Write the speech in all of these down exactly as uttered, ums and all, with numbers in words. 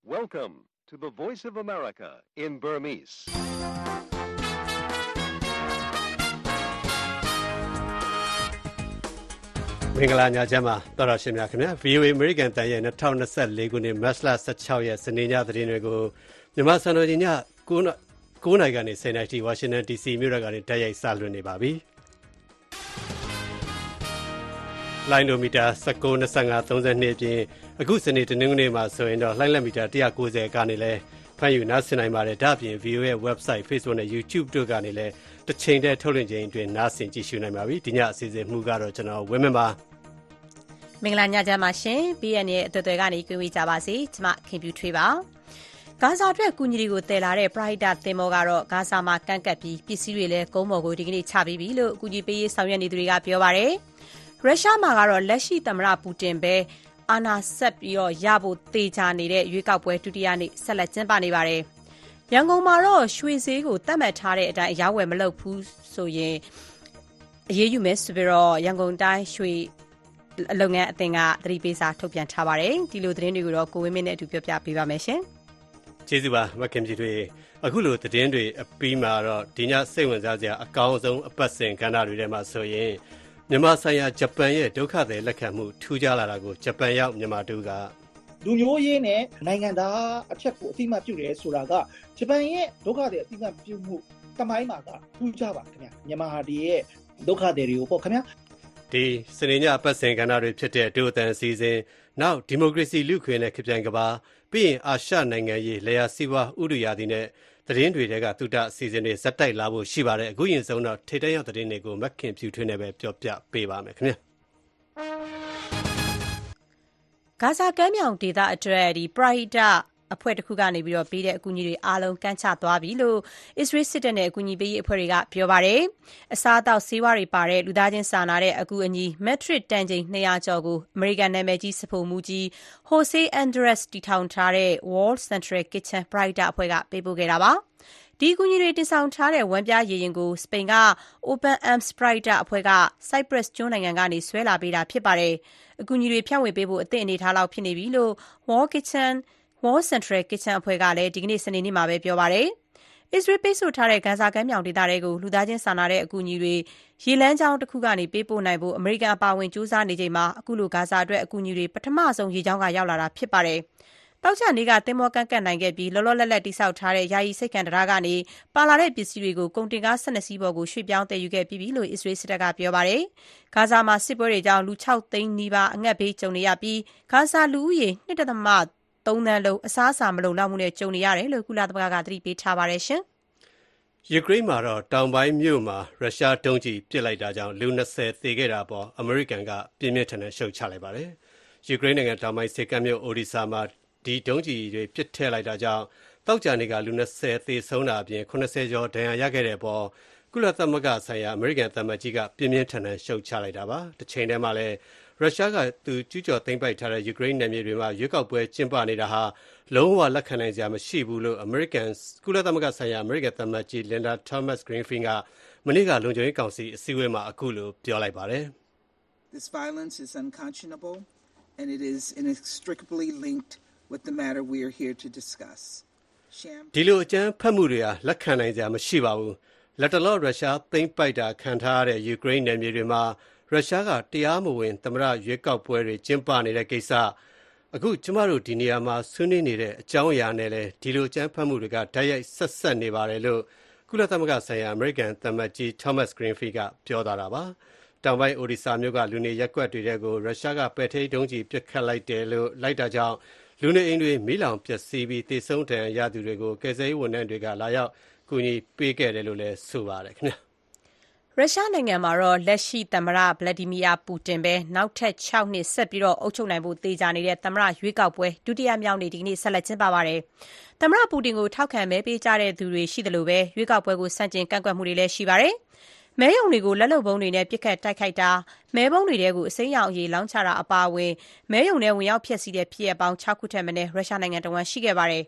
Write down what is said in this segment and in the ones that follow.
Welcome to the Voice of America in Burmese. ။မင်္ဂလာညချမ်းပါတော်တော်ရှင်များခင်ဗျာ ဗွီအိုအေ American တန်ရဲ့twenty twenty-fourခုနှစ်မတ်လsixteenရက်စနေညသတင်းတွေကိုမြန်မာစံတော်ချိန်ညnineနာရီကနေtenနာရီထိဝါရှင်တန် ဒီ စီ မြို့တော်ကနေတိုက်ရိုက်စလွှင့်နေပါပြီ။လိုင်းဒိုမီတာnineteen, twenty-five, thirty-twoအပြင်အခုစနေတနင်္ဂနွေမှာဆိုရင်တော့လိုင်းလက်မီတာone ninetyကနေလည်းဖန်ယူနားဆင်နိုင်ပါတယ်။ဒါ့အပြင် ဗွီအိုအေ ရဲ့ website, Facebook နဲ့ YouTube တို့ကနေလည်းတစ်ချိန်တည်းထုတ်လွှင့်ခြင်းအတွင်းနားဆင်ကြည့်ရှုနိုင်ပါပြီ။ဒီညအစီအစဉ်မှုကတော့ကျွန်တော်ဝင်းမင်းပါ။မင်္ဂလာညချမ်းပါရှင်။ ဘီ အန် ရဲ့အသွေးသွေးကနေကြွေးဝေးကြပါစေ။ကျွန်မခင်ပြူထွေးပါ။ဂါဇာအတွက်ကူညီတွေကိုတည်လာတဲ့ပရိုဟိတသင်္ဘောကတော့ဂါဇာမှာကန့်ကပ်ပြီးပစ္စည်းတွေလည်းကုန်းပေါ်ကိုဒီကနေ့ချပြီးပြီလို့အကူအညီပေးရေးဆောင်ရွက်နေသူတွေကပြောပါတယ်။ရုရှားမှာကတော့လက်ရှိသမ္မတပူတင်ပဲအာဏာဆက်ပြီးတော့ရဖို့သေချာနေတဲ့ရွေးကောက်ပွဲဒုတိယနေ့ဆက်လက်ကျင်းပနေပါတယ်။ရန်ကုန်မှာတော့ရွှေဈေးကိုသတ်မှတ်ထားတဲ့အတိုင်းအရောင်းဝယ်မလုပ်ဘူးဆိုရင်အရေးယူမယ်ဆိုပြီးတော့ရန်ကုန်တိုင်းရွှေအလုပ်ငန်းအသင်းကသတိပေးစာထုတ်ပြန်ထားပါတယ်။ဒီလိုသတင်းတွေကိုတော့ကိုဝင်းမင်းနဲ့အတူပြောပြပေးပါမယ်ရှင်။ကျေးဇူးပါမခင်ကြီးတွေအခုလိုသတင်းတွေအပြီးမှာတော့ဒီညစိတ်ဝင်စားစရာအကောင်းဆုံးအပတ်စဉ်ကဏ္ဍတွေထဲမှာဆိုရင်မြန်မာဆိုင်ရာဂျပန်ရဲ့ဒုက္ခသည်လက်ခံမှုထူးခြားလာတာကိုဂျပန်ရောက်မြန်မာတူကလူမျိုးရေးနဲ့နိုင်ငံသားအချက်ကိုအတိအမှတ်ပြုတယ်ဆိုတာကဂျပန်ရဲ့ဒုက္ခသည်အတိအမှတ်ပြုမှုတမိုင်းမှာကထူးခြားပါခင်ဗျာမြန်မာတွေရဲ့ဒုက္ခသည်တွေကိုပေါ့ခင်ဗျာဒီစနေညပတ်စဉ်ကဏ္ဍတွေဖြစ်တဲ့ဒုအတန်အစီအစဉ်နောက်ဒီမိုကရေစီလူခွင့်နဲ့ခေပြိုင်ကဘာပြီးရင်အာရှနိုင်ငံရေးလေယာစီးပွားဥဒုရာသီနဲ့သတင်းတွေတဲကသုတအစီအစဉ်တွေဇက်တိုက်လာဖို့ရှိပါတယ်အခုရင်ဆုံးတော့ထိတ်တန့်ရောက်သတင်းတွေကိုမက်ခင်ဖြူထွေးနေပဲပြောပြပေးပါမယ်ခင်ဗျာဂါဇာကမ်းမြောင်ဒေသအတွက်ဒီပရိုဟိတအဖွဲ့တစ်ခုကနေပြီးတော့ပေးတဲ့အကူအညီတွေအားလုံးကန့်ချသွားပြီလို့အစ္စရေးစစ်တပ်နဲ့အကူအညီပေးရေးအဖွဲ့တွေကပြောပါတယ်အစားအသောက်ဆေးဝါးတွေပါတဲ့လူသားချင်းစာနာတဲ့အကူအညီမက်ထရစ်တန်ချိန်two hundredကျော်ကိုအမေရိကန်နာမည်ကြီးစဖို့မူကြီး Jose Andres တည်ထောင်ထားတဲ့ World Central Kitchen ပရိုဟိတအဖွဲ့ကပေးပို့ခဲ့တာပါဒီအကူအညီတွေတင်ဆောင်ထားတဲ့ဝမ်းပြားရေရင်ကိုစပိန်က Open Arms ပရိုဟိတအဖွဲ့က Cyprus ကျွန်းနိုင်ငံကနေဆွဲလာပေးတာဖြစ်ပါတယ်အကူအညီတွေဖြန့်ဝေပေးဖို့အသင့်အနေထားလောက်ဖြစ်နေပြီလို့ World Kitchen World Central Kitchen အဖွဲ့ကလည်းဒီကနေ့စနေနေ့မှာပဲပြောပါတယ်။အစ္စရေးပိတ်ဆို့ထားတဲ့ဂါဇာကမ်းမြောင်ဒေသတွေကိုလူသားချင်းစာနာတဲ့အကူအညီတွေရေလမ်းကြောင်းတစ်ခုကနေပေးပို့နိုင်ဖို့အမေရိကန်အပါအဝင်ကြိုးစားနေချိန်မှာအခုလိုဂါဇာအတွက်အကူအညီတွေပထမဆုံးရေကြောင်းကရောက်လာတာဖြစ်ပါတယ်။တောက်ချနေ့ကသင်္ဘောကန့်ကန့်နိုင်ခဲ့ပြီးလောလောလတ်လတ်တိစောက်ထားတဲ့ယာယီစိတ်ကံတရားကနေပါလာတဲ့ပစ္စည်းတွေကိုကုန်တင်ကားtwelveစီးပေါ်ကိုရွှေ့ပြောင်းတည်ယူခဲ့ပြီးပြီလို့အစ္စရေးစစ်တပ်ကပြောပါတယ်။ဂါဇာမှာစစ်ပွဲတွေကြောင့်လူsixသိန်းနီးပါးအငတ်ဘေးကြုံနေရပြီးဂါဇာလူဦးရေtwo point threeသန်းလုံးအစားအစာမလုံလောက်မှုနဲ့ကြုံနေရတယ်လို့ကုလသမဂ္ဂကသတိပေးထားပါတယ်ရှင်။ယူကရိန်းမှာတော့တောင်ပိုင်းမြို့မှာရုရှားဒုံးကျည်ပစ်လိုက်တာကြောင့်လူtwentyသေခဲ့တာပေါ်အမေရိကန်ကပြင်းပြင်းထန်ထန်ရှုတ်ချလိုက်ပါတယ်။ယူကရိန်းနိုင်ငံတောင်ပိုင်းစစ်ကမ်းမြို့အိုဒီဆာမှာဒီဒုံးကျည်တွေပစ်ထည့်လိုက်တာကြောင့်တောက်ကြနေကလူtwentyသေဆုံးတာအပြင်eightyကျော်ဒဏ်ရာရခဲ့တဲ့ပေါ်ကုလသမဂ္ဂဆိုင်ရာအမေရိကန်သံအမတ်ကြီးကပြင်းပြင်းထန်ထန်ရှုတ်ချလိုက်တာပါ။တစ်ချိန်တည်းမှာလည်းရုရှားကသူကျူးကျော်သိမ်းပိုက်ထားတဲ့ယူကရိန်းနယ်မြေတွေမှာရွေးကောက်ပွဲကျင်းပနေတာဟာလုံးဝလက်ခံနိုင်စရာမရှိဘူးလို့ American ကုလသမဂ္ဂဆိုင်ရာ American သံအမတ်ကြီး Linda Thomas-Greenfield ကမနေ့ကလုံခြုံရေးကောင်စီအစည်းအဝေးမှာအခုလိုပြောလိုက်ပါတယ်။ This violence is unconscionable and it is inextricably linked with the matter we are here to discuss. ဒီလိုအကြမ်းဖက်မှုတွေဟာလက်ခံနိုင်စရာမရှိပါဘူး။လက်တလောရုရှားသိမ်းပိုက်တာခံထားရတဲ့ယူကရိန်းနယ်မြေတွေမှာရုရှားကတရားမဝင်သမ္မတရွေးကောက်ပွဲတွေကျင်းပနေတဲ့ကိစ္စအခုကျမတို့ဒီနေရာမှာဆွေးနွေးနေတဲ့အကြောင်းအရာနဲ့လည်းဒီလိုအကြမ်းဖက်မှုတွေကဓာတ်ရိုက်ဆက်ဆက်နေပါတယ်လို့ကုလသမဂ္ဂဆိုင်ရာအမေရိကန်သံအမတ်ကြီး Thomas Greenfield ကပြောသွားတာပါတောင်ပိုင်းအိုဒီဆာမြို့ကလူနေရပ်ကွက်တွေကိုရုရှားကပယ်ထိတ်ဒုံးကျည်ပစ်ခတ်လိုက်တယ်လို့လိုက်တာကြောင့်လူနေအိမ်တွေမီးလောင်ပျက်စီးပြီးသေဆုံးဒဏ်ရာရသူတွေကိုကယ်ဆယ်ရေးဝန်ထမ်းတွေကလာရောက်ကူညီပေးခဲ့တယ်လို့လည်းဆိုပါတယ်ခင်ဗျာရုရှားနိုင်ငံမှာတော့လက်ရှိသမ္မတဗလာဒီမီယာပူတင်ပဲနောက်ထပ်sixနှစ်ဆက်ပြီးတော့အုပ်ချုပ်နိုင်ဖို့သေချာနေတဲ့သမ္မတရွေးကောက်ပွဲဒုတိယမြောက်နေ့ဒီကနေ့ဆက်လက်ကျင်းပပါတယ်။သမ္မတပူတင်ကိုထောက်ခံမဲပေးကြတဲ့သူတွေရှိသလိုပဲရွေးကောက်ပွဲကိုဆန့်ကျင်ကန့်ကွက်မှုတွေလည်းရှိပါတယ်။မဲရုံတွေကိုလက်လုံပုံးတွေနဲ့ပစ်ခတ်တိုက်ခိုက်တာမဲပုံးတွေတဲကိုအစိမ်းရောင်အရေးလောင်းချတာအပါအဝင်မဲရုံထဲဝင်ရောက်ဖျက်ဆီးတဲ့ဖြစ်ရပ်ပေါင်းsixခုထက်မနည်းရုရှားနိုင်ငံတဝန်းရှိခဲ့ပါတယ်။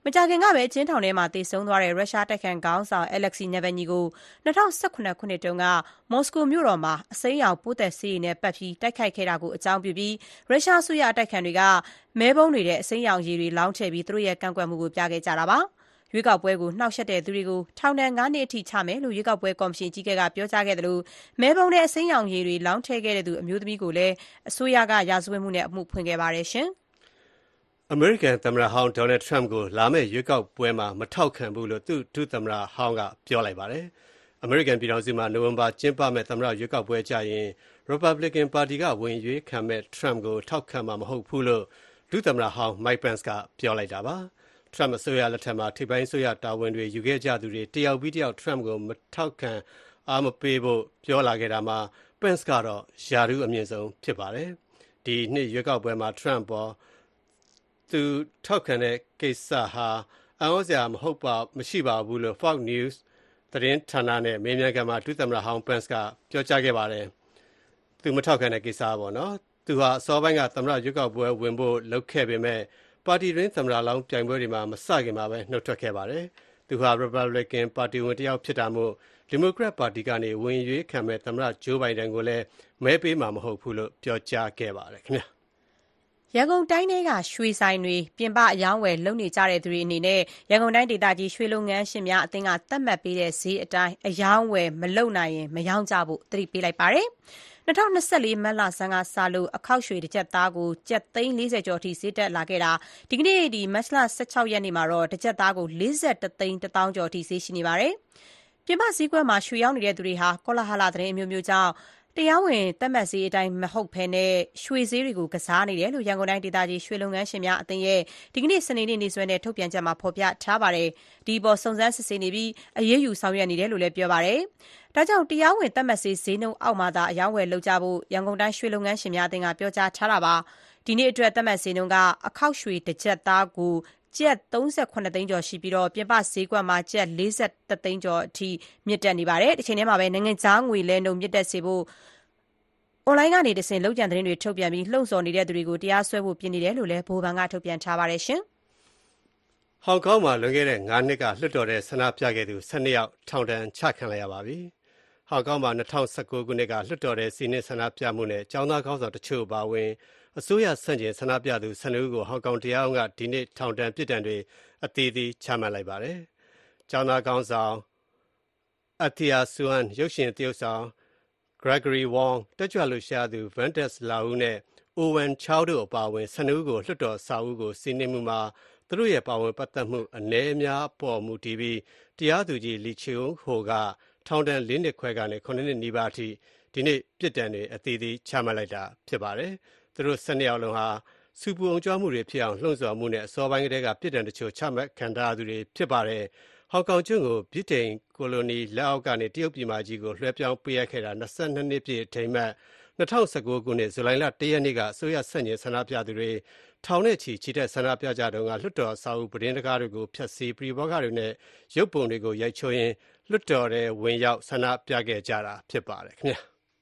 မကြာခင်ကပဲကျင်းထောင်ထဲမှာသေဆုံးသွားတဲ့ရုရှားတိုက်ခိုက်ခေါင်းဆောင် Alexei Navalny ကို၂၀၁၇ ခုနှစ်တုန်းကမော်စကိုမြို့တော်မှာအစိမ်းရောင်ပိုးသက်ဆေးရည်နဲ့ပတ်ပြီးတိုက်ခိုက်ခဲ့တာကိုအကြောင်းပြုပြီးရုရှားအစိုးရအတိုက်အခံတွေကမဲပုံးတွေတဲ့အစိမ်းရောင်ရည်တွေလောင်းထည့်ပြီးသူတို့ရဲ့ကန့်ကွက်မှုကိုပြခဲ့ကြတာပါ။ရွေးကောက်ပွဲကိုနှောက်ယှက်တဲ့သူတွေကိုထောင်ဒဏ်၅နှစ်အထိချမယ်လို့ရွေးကောက်ပွဲကော်မရှင်ကြီးကဲကပြောကြားခဲ့တယ်လို့မဲပုံးတဲ့အစိမ်းရောင်ရည်တွေလောင်းထည့်ခဲ့တဲ့သူအမျိုးသမီးကိုလည်းအစိုးရကရာဇဝတ်မှုနဲ့အမှုဖွင့်ခဲ့ပါတယ်ရှင်။အမေရိကန်သမ္မတဟောင်းဒေါ်နယ်ထရမ့်ကိုလာမယ့်ရွေးကောက်ပွဲမှာမထောက်ခံဘူးလို့သူ့ဒုသမ္မတဟောင်းကပြောလိုက်ပါတယ်။အမေရိကန်ပြည်ထောင်စုမှာနိုဝင်ဘာကျင်းပမယ့်သမ္မတရွေးကောက်ပွဲကြရင် Republican ပါတီကဝင်ရွေးခံမဲ့ထရမ့်ကိုထောက်ခံမှာမဟုတ်ဘူးလို့ဒုသမ္မတဟောင်း Mike Pence ကပြောလိုက်တာပါ။ ထရမ့်အစိုးရလက်ထက်မှာထိပ်ပိုင်းအစိုးရတာဝန်တွေယူခဲ့ကြသူတွေတယောက်ပြီးတယောက်ထရမ့်ကိုမထောက်ခံအားမပေးဖို့ပြောလာခဲ့တာမှာ Pence ကတော့ယာဒူးအမြင့်ဆုံးဖြစ်ပါတယ်။ဒီနှစ်ရွေးကောက်ပွဲမှာထရမ့်ပေါ်သူထောက်ခံတဲ့ကိစ္စဟာအံ့ဩစရာမဟုတ်ပါမရှိပါဘူးလို့ Fox News သတင်းဌာနနဲ့မေးမြန်းခန်းမှာဒုသမ္မတဟောင်း Pence ကပြောကြားခဲ့ပါတယ်။သူမထောက်ခံတဲ့ကိစ္စပေါ့နော်။သူဟာအစောပိုင်းကသမ္မတရွေးကောက်ပွဲဝင်ဖို့လုပ်ခဲ့ပေမဲ့ပါတီတွင်းသမ္မတလောင်းပြိုင်ပွဲတွေမှာမစခင်မှာပဲနှုတ်ထွက်ခဲ့ပါတယ်။သူဟာ Republican ပါတီဝင်တစ်ယောက်ဖြစ်တာမို့ Democrat ပါတီကနေဝင်ရွေးခံမဲ့သမ္မတ Joe Biden ကိုလည်းမဲပေးမှာမဟုတ်ဘူးလို့ပြောကြားခဲ့ပါတယ်ခင်ဗျာ။ရန်ကုန်တိုင်းထဲကရွှေဆိုင်တွေပြင်ပအယောင်းဝယ်လုပ်နေကြတဲ့သူတွေအနေနဲ့ရန်ကုန်တိုင်းဒေသကြီးရွှေလုပ်ငန်းရှင်များအသင်းကသတ်မှတ်ပေးတဲ့ဈေးအတိုင်းအယောင်းဝယ်မလုပ်နိုင်ရင်မရောင်းကြဖို့သတိပေးလိုက်ပါတယ်။၂၀၂၄မတ်လဆန်းကစလို့အခောက်ရွှေတစ်ကျပ်သားကိုကျပ်သိန်း၄၀ကျော်အထိဈေးတက်လာခဲ့တာဒီကနေ့ဒီမတ်လ၁၆ရက်နေ့မှာတော့တစ်ကျပ်သားကို၄၁သိန်းတစ်သောင်းကျော်အထိဈေးရှိနေပါတယ်။ပြင်ပဈေးကွက်မှာရွှေရောင်းနေတဲ့သူတွေဟာကောလာဟလသတင်းအမျိုးမျိုးကြောင့်တရားဝင်သတ်မှတ်ဈေးအတိုင်းမဟုတ်ဘဲနဲ့ရွှေဈေးတွေကိုကစားနေတယ်လို့ရန်ကုန်တိုင်းဒေသကြီးရွှေလုပ်ငန်းရှင်များအသင်းရဲ့ဒီကနေ့စနေနေ့နေ့စွဲနဲ့ထုတ်ပြန်ချက်မှာဖော်ပြထားပါတယ်။ဒီပေါ်စုံစမ်းစစ်ဆေးနေပြီးအရေးယူဆောင်ရွက်နေတယ်လို့လည်းပြောပါတယ်။ဒါကြောင့်တရားဝင်သတ်မှတ်ဈေးဈေးနှုန်းအောက်မှာသာအယောင်းဝယ်လုပ်ကြဖို့ရန်ကုန်တိုင်းရွှေလုပ်ငန်းရှင်များအသင်းကပြောကြားထားတာပါ။ဒီနေ့အတွက်သတ်မှတ်ဈေးနှုန်းကအခောက်ရွှေတစ်ကျပ်သားကိုကျပ်၃၈သိန်းကျော်ရှိပြီးတော့ပြင်ပဈေးကွက်မှာကျပ်၄၁သိန်းကျော်အထိမြင့်တက်နေပါတယ်။ဒီချိန်ထဲမှာပဲနိုင်ငံခြားငွေလဲနှုန်းမြင့်တက်စေဖို့အွန်လိုင်းကနေတဆင့်လောက်ကျန်သတင်းတွေထုတ်ပြန်ပြီးလှုံ့ဆော်နေတဲ့သူတွေကိုတရားစွဲဖို့ပြင်နေတယ်လို့လည်းဗဟိုဘဏ်ကထုတ်ပြန်ထားပါတယ်ရှင်။ဟောင်ကောင်မှာလွန်ခဲ့တဲ့၅နှစ်ကလွှတ်တော်တဲ့ဆန္ဒပြခဲ့သူ၁၂ယောက်ထောင်ဒဏ်ချခံလိုက်ရပါပြီ။ဟောင်ကောင်မှာ၂၀၁၉ခုနှစ်ကလွှတ်တော်တဲ့စီနစ်ဆန္ဒပြမှုနဲ့ကျောင်းသားခေါင်းဆောင်တချို့ပါဝင်အစိုးရဆန့်ကျင်ဆန္ဒပြသူ၁၂ဦးကိုဟောင်ကောင်တရားရုံးကဒီနေ့ထောင်ဒဏ်ပြစ်ဒဏ်တွေအသီးသီးချမှတ်လိုက်ပါတယ်။ကျောင်းသားခေါင်းဆောင်အတီယာဆူအန်ရုပ်ရှင်သရုပ်ဆောင်Gregory Wong တက်ကြွလှူရှားသူ Ventus Lau နဲ့ Owen Chow တို့အပါအဝင်၁၂ဦးကိုလွှတ်တော်စာအုပ်ကိုစီးနင်းမှုမှာသူတို့ရဲ့ပါဝင်ပတ်သက်မှုအနည်းအများပေါ်မူတည်ပြီးတရားသူကြီး Lee Cheung-ho ကထောင်ဒဏ်၄နှစ်ခွဲကနေခုနှစ်နှစ်နီးပါးအထိဒီနေ့ပြစ်ဒဏ်တွေအသီးသီးချမှတ်လိုက်တာဖြစ်ပါတယ်။သူတို့၁၂ယောက်လုံးဟာစူပူအောင်ကြွားမှုတွေဖြစ်အောင်လှုံ့ဆော်မှုနဲ့အစောပိုင်းကတည်းကပြစ်ဒဏ်တချို့ချမှတ်ခံထားရသူတွေဖြစ်ပါတယ်။ဟောင်ကောင်ကျွန်းကိုဗြိတိန်ကိုလိုနီလက်အောက်ကနေတရုတ်ပြည်မကြီးကိုလွှဲပြောင်းပေးအပ်ခဲ့တာ၂၂နှစ်ပြည့်အထိမ်းအမှတ်၂၀၁၉ခုနှစ်ဇူလိုင်လ၁ရက်နေ့ကအစိုးရဆန့်ကျင်ဆန္ဒပြသူတွေထောင်နဲ့ချီချီတက်ဆန္ဒပြကြတော့ကလွှတ်တော်အဆောက်အဦပဒေတကားတွေကိုဖျက်ဆီးပြည်ပကတွေနဲ့ရုပ်ပုံတွေကိုရိုက်ချိုးရင်းလွှတ်တော်ထဲဝင်ရောက်ဆန္ဒပြခဲ့ကြတာဖြစ်ပါတယ်ခင်ဗျာ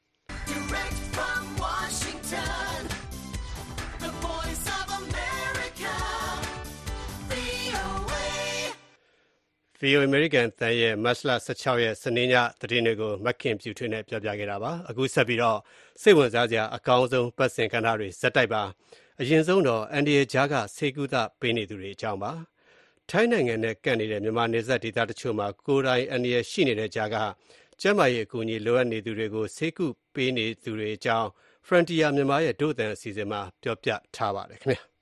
ဗီအိုအေ American တန်ရဲ့မတ်လ၁၆ရက်စနေညသတင်းတွေကိုမခင်ပြူထွေးနဲ့ပြောပြခဲ့တာပါအခုဆက်ပြီးတော့စိတ်ဝင်စားစရာအကောင်းဆုံးပတ်စင်ကဏ္ဍတွေဇက်တိုက်ပါအရင်ဆုံးတော့အန်ဒီယေဂျာကစေကူသပေးနေသူတွေအကြောင်းပါထိုင်းနိုင်ငံနဲ့ကပ်နေတဲ့မြန်မာနယ်စပ်ဒေသတချို့မှာကိုယ်တိုင်အန်ဒီယေရှိနေတဲ့ဂျာကကျန်းမာရေးအကူအညီလိုအပ်နေသူတွေကိုစေကူပေးနေသူတွေအကြောင်း Frontier မြန်မာရဲ့ဒုသန်အစီအစဉ်မှာပြောပြထားပါတယ်ခင်ဗျာ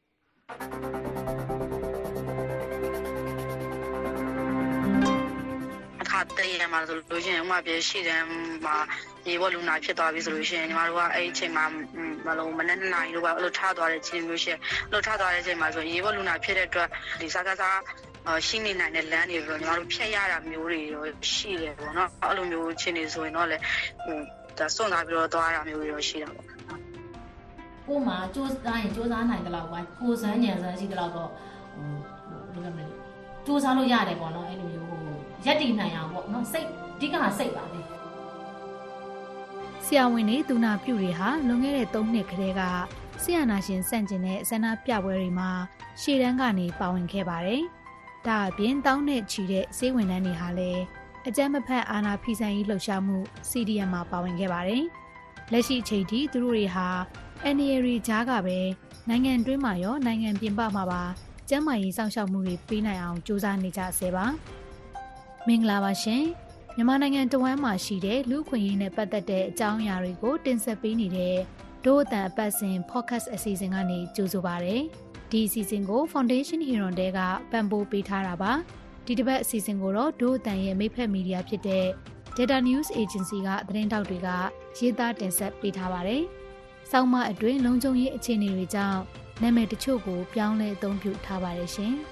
တရမှာဆိုလို့ရှိရင်ဥမာပြရှိတယ်မှာရေဘောလူနာဖြစ်သွားပြီဆိုလို့ရှိရင်ညီမတို့ကအဲ့ဒီအချိန်မှာမလုံးမနဲ့နိုင်လို့ပါအဲ့လိုထားသွားတဲ့ချိန်မျိုးရှိအဲ့လိုထားသွားတဲ့အချိန်မှာဆိုရေဘောလူနာဖြစ်တဲ့အတွက်ဒီစားကစားရှိနေနိုင်တဲ့လမ်းတွေဆိုညီမတို့ဖြတ်ရတာမျိုးတွေရှိတယ်ပေါ့နော်အဲ့လိုမျိုးချင်းနေဆိုရင်တော့လေဟိုဒါစွန့်ထားပြီးတော့သွားရတာမျိုးတွေရှိတာပေါ့ကို့မှာစူးစမ်းရင်စူးစမ်းနိုင်တဲ့လောက်ပါကိုစမ်းညံစမ်းရှိတဲ့လောက်တော့ဟိုဘယ်လိုလဲစူးစမ်းလို့ရတယ်ပေါ့နော်အဲ့လိုမျိုးရက်တည်နိုင်အောင်ပေါ့နော်စိတ်အဓိကစိတ်ပါပဲဆရာဝန်တွေသူနာပြုတွေဟာလွန်ခဲ့တဲ့၃နှစ်ခန့်ကဆီယနာရှင်စန့်ကျင်တဲ့ဆန္ဒပြပွဲတွေမှာရှေ့တန်းကနေပါဝင်ခဲ့ပါတယ်။ဒါအပြင်တောင်းနဲ့ချီတဲ့စေဝန်ထမ်းတွေဟာလည်းအကြမ်းမဖက်အာဏာဖီဆန်ရေးလှုပ်ရှားမှု စီ ဒီ အမ် မှာပါဝင်ခဲ့ပါတယ်။လက်ရှိအချိန်ထိသူတို့တွေဟာအန်ဒီအေကြားကပဲနိုင်ငံတွင်းမှာရောနိုင်ငံပြင်ပမှာပါကျန်းမာရေးစောင့်ရှောက်မှုတွေပေးနိုင်အောင်ကြိုးစားနေကြဆဲပါ။မင်္ဂလာပါရှင်။မြန်မာနိုင်ငံတဝန်းမှာရှိတဲ့လူ့အခွင့်အရေးနဲ့ပတ်သက်တဲ့အကြောင်းအရာတွေကိုတင်ဆက်ပေးနေတဲ့ဒို့အတန်အပတ်စဉ် podcast အစီအစဉ်ကနေကြိုဆိုပါရစေ။ဒီအစီအစဉ်ကို Foundation Huron တဲကပံ့ပိုးပေးထားတာပါ။ဒီတစ်ပတ်အစီအစဉ်ကိုတော့ဒို့အတန်ရဲ့မိဖက်မီဒီယာဖြစ်တဲ့ Data News Agency ကသတင်းတောက်တွေကရေးသားတင်ဆက်ပေးထားပါတယ်။ဆောင်းမအတွင်းလုံခြုံရေးအခြေအနေတွေကြောင့်နာမည်တချို့ကိုပြောင်းလဲအသုံးပြုထားပါတယ်ရှင်။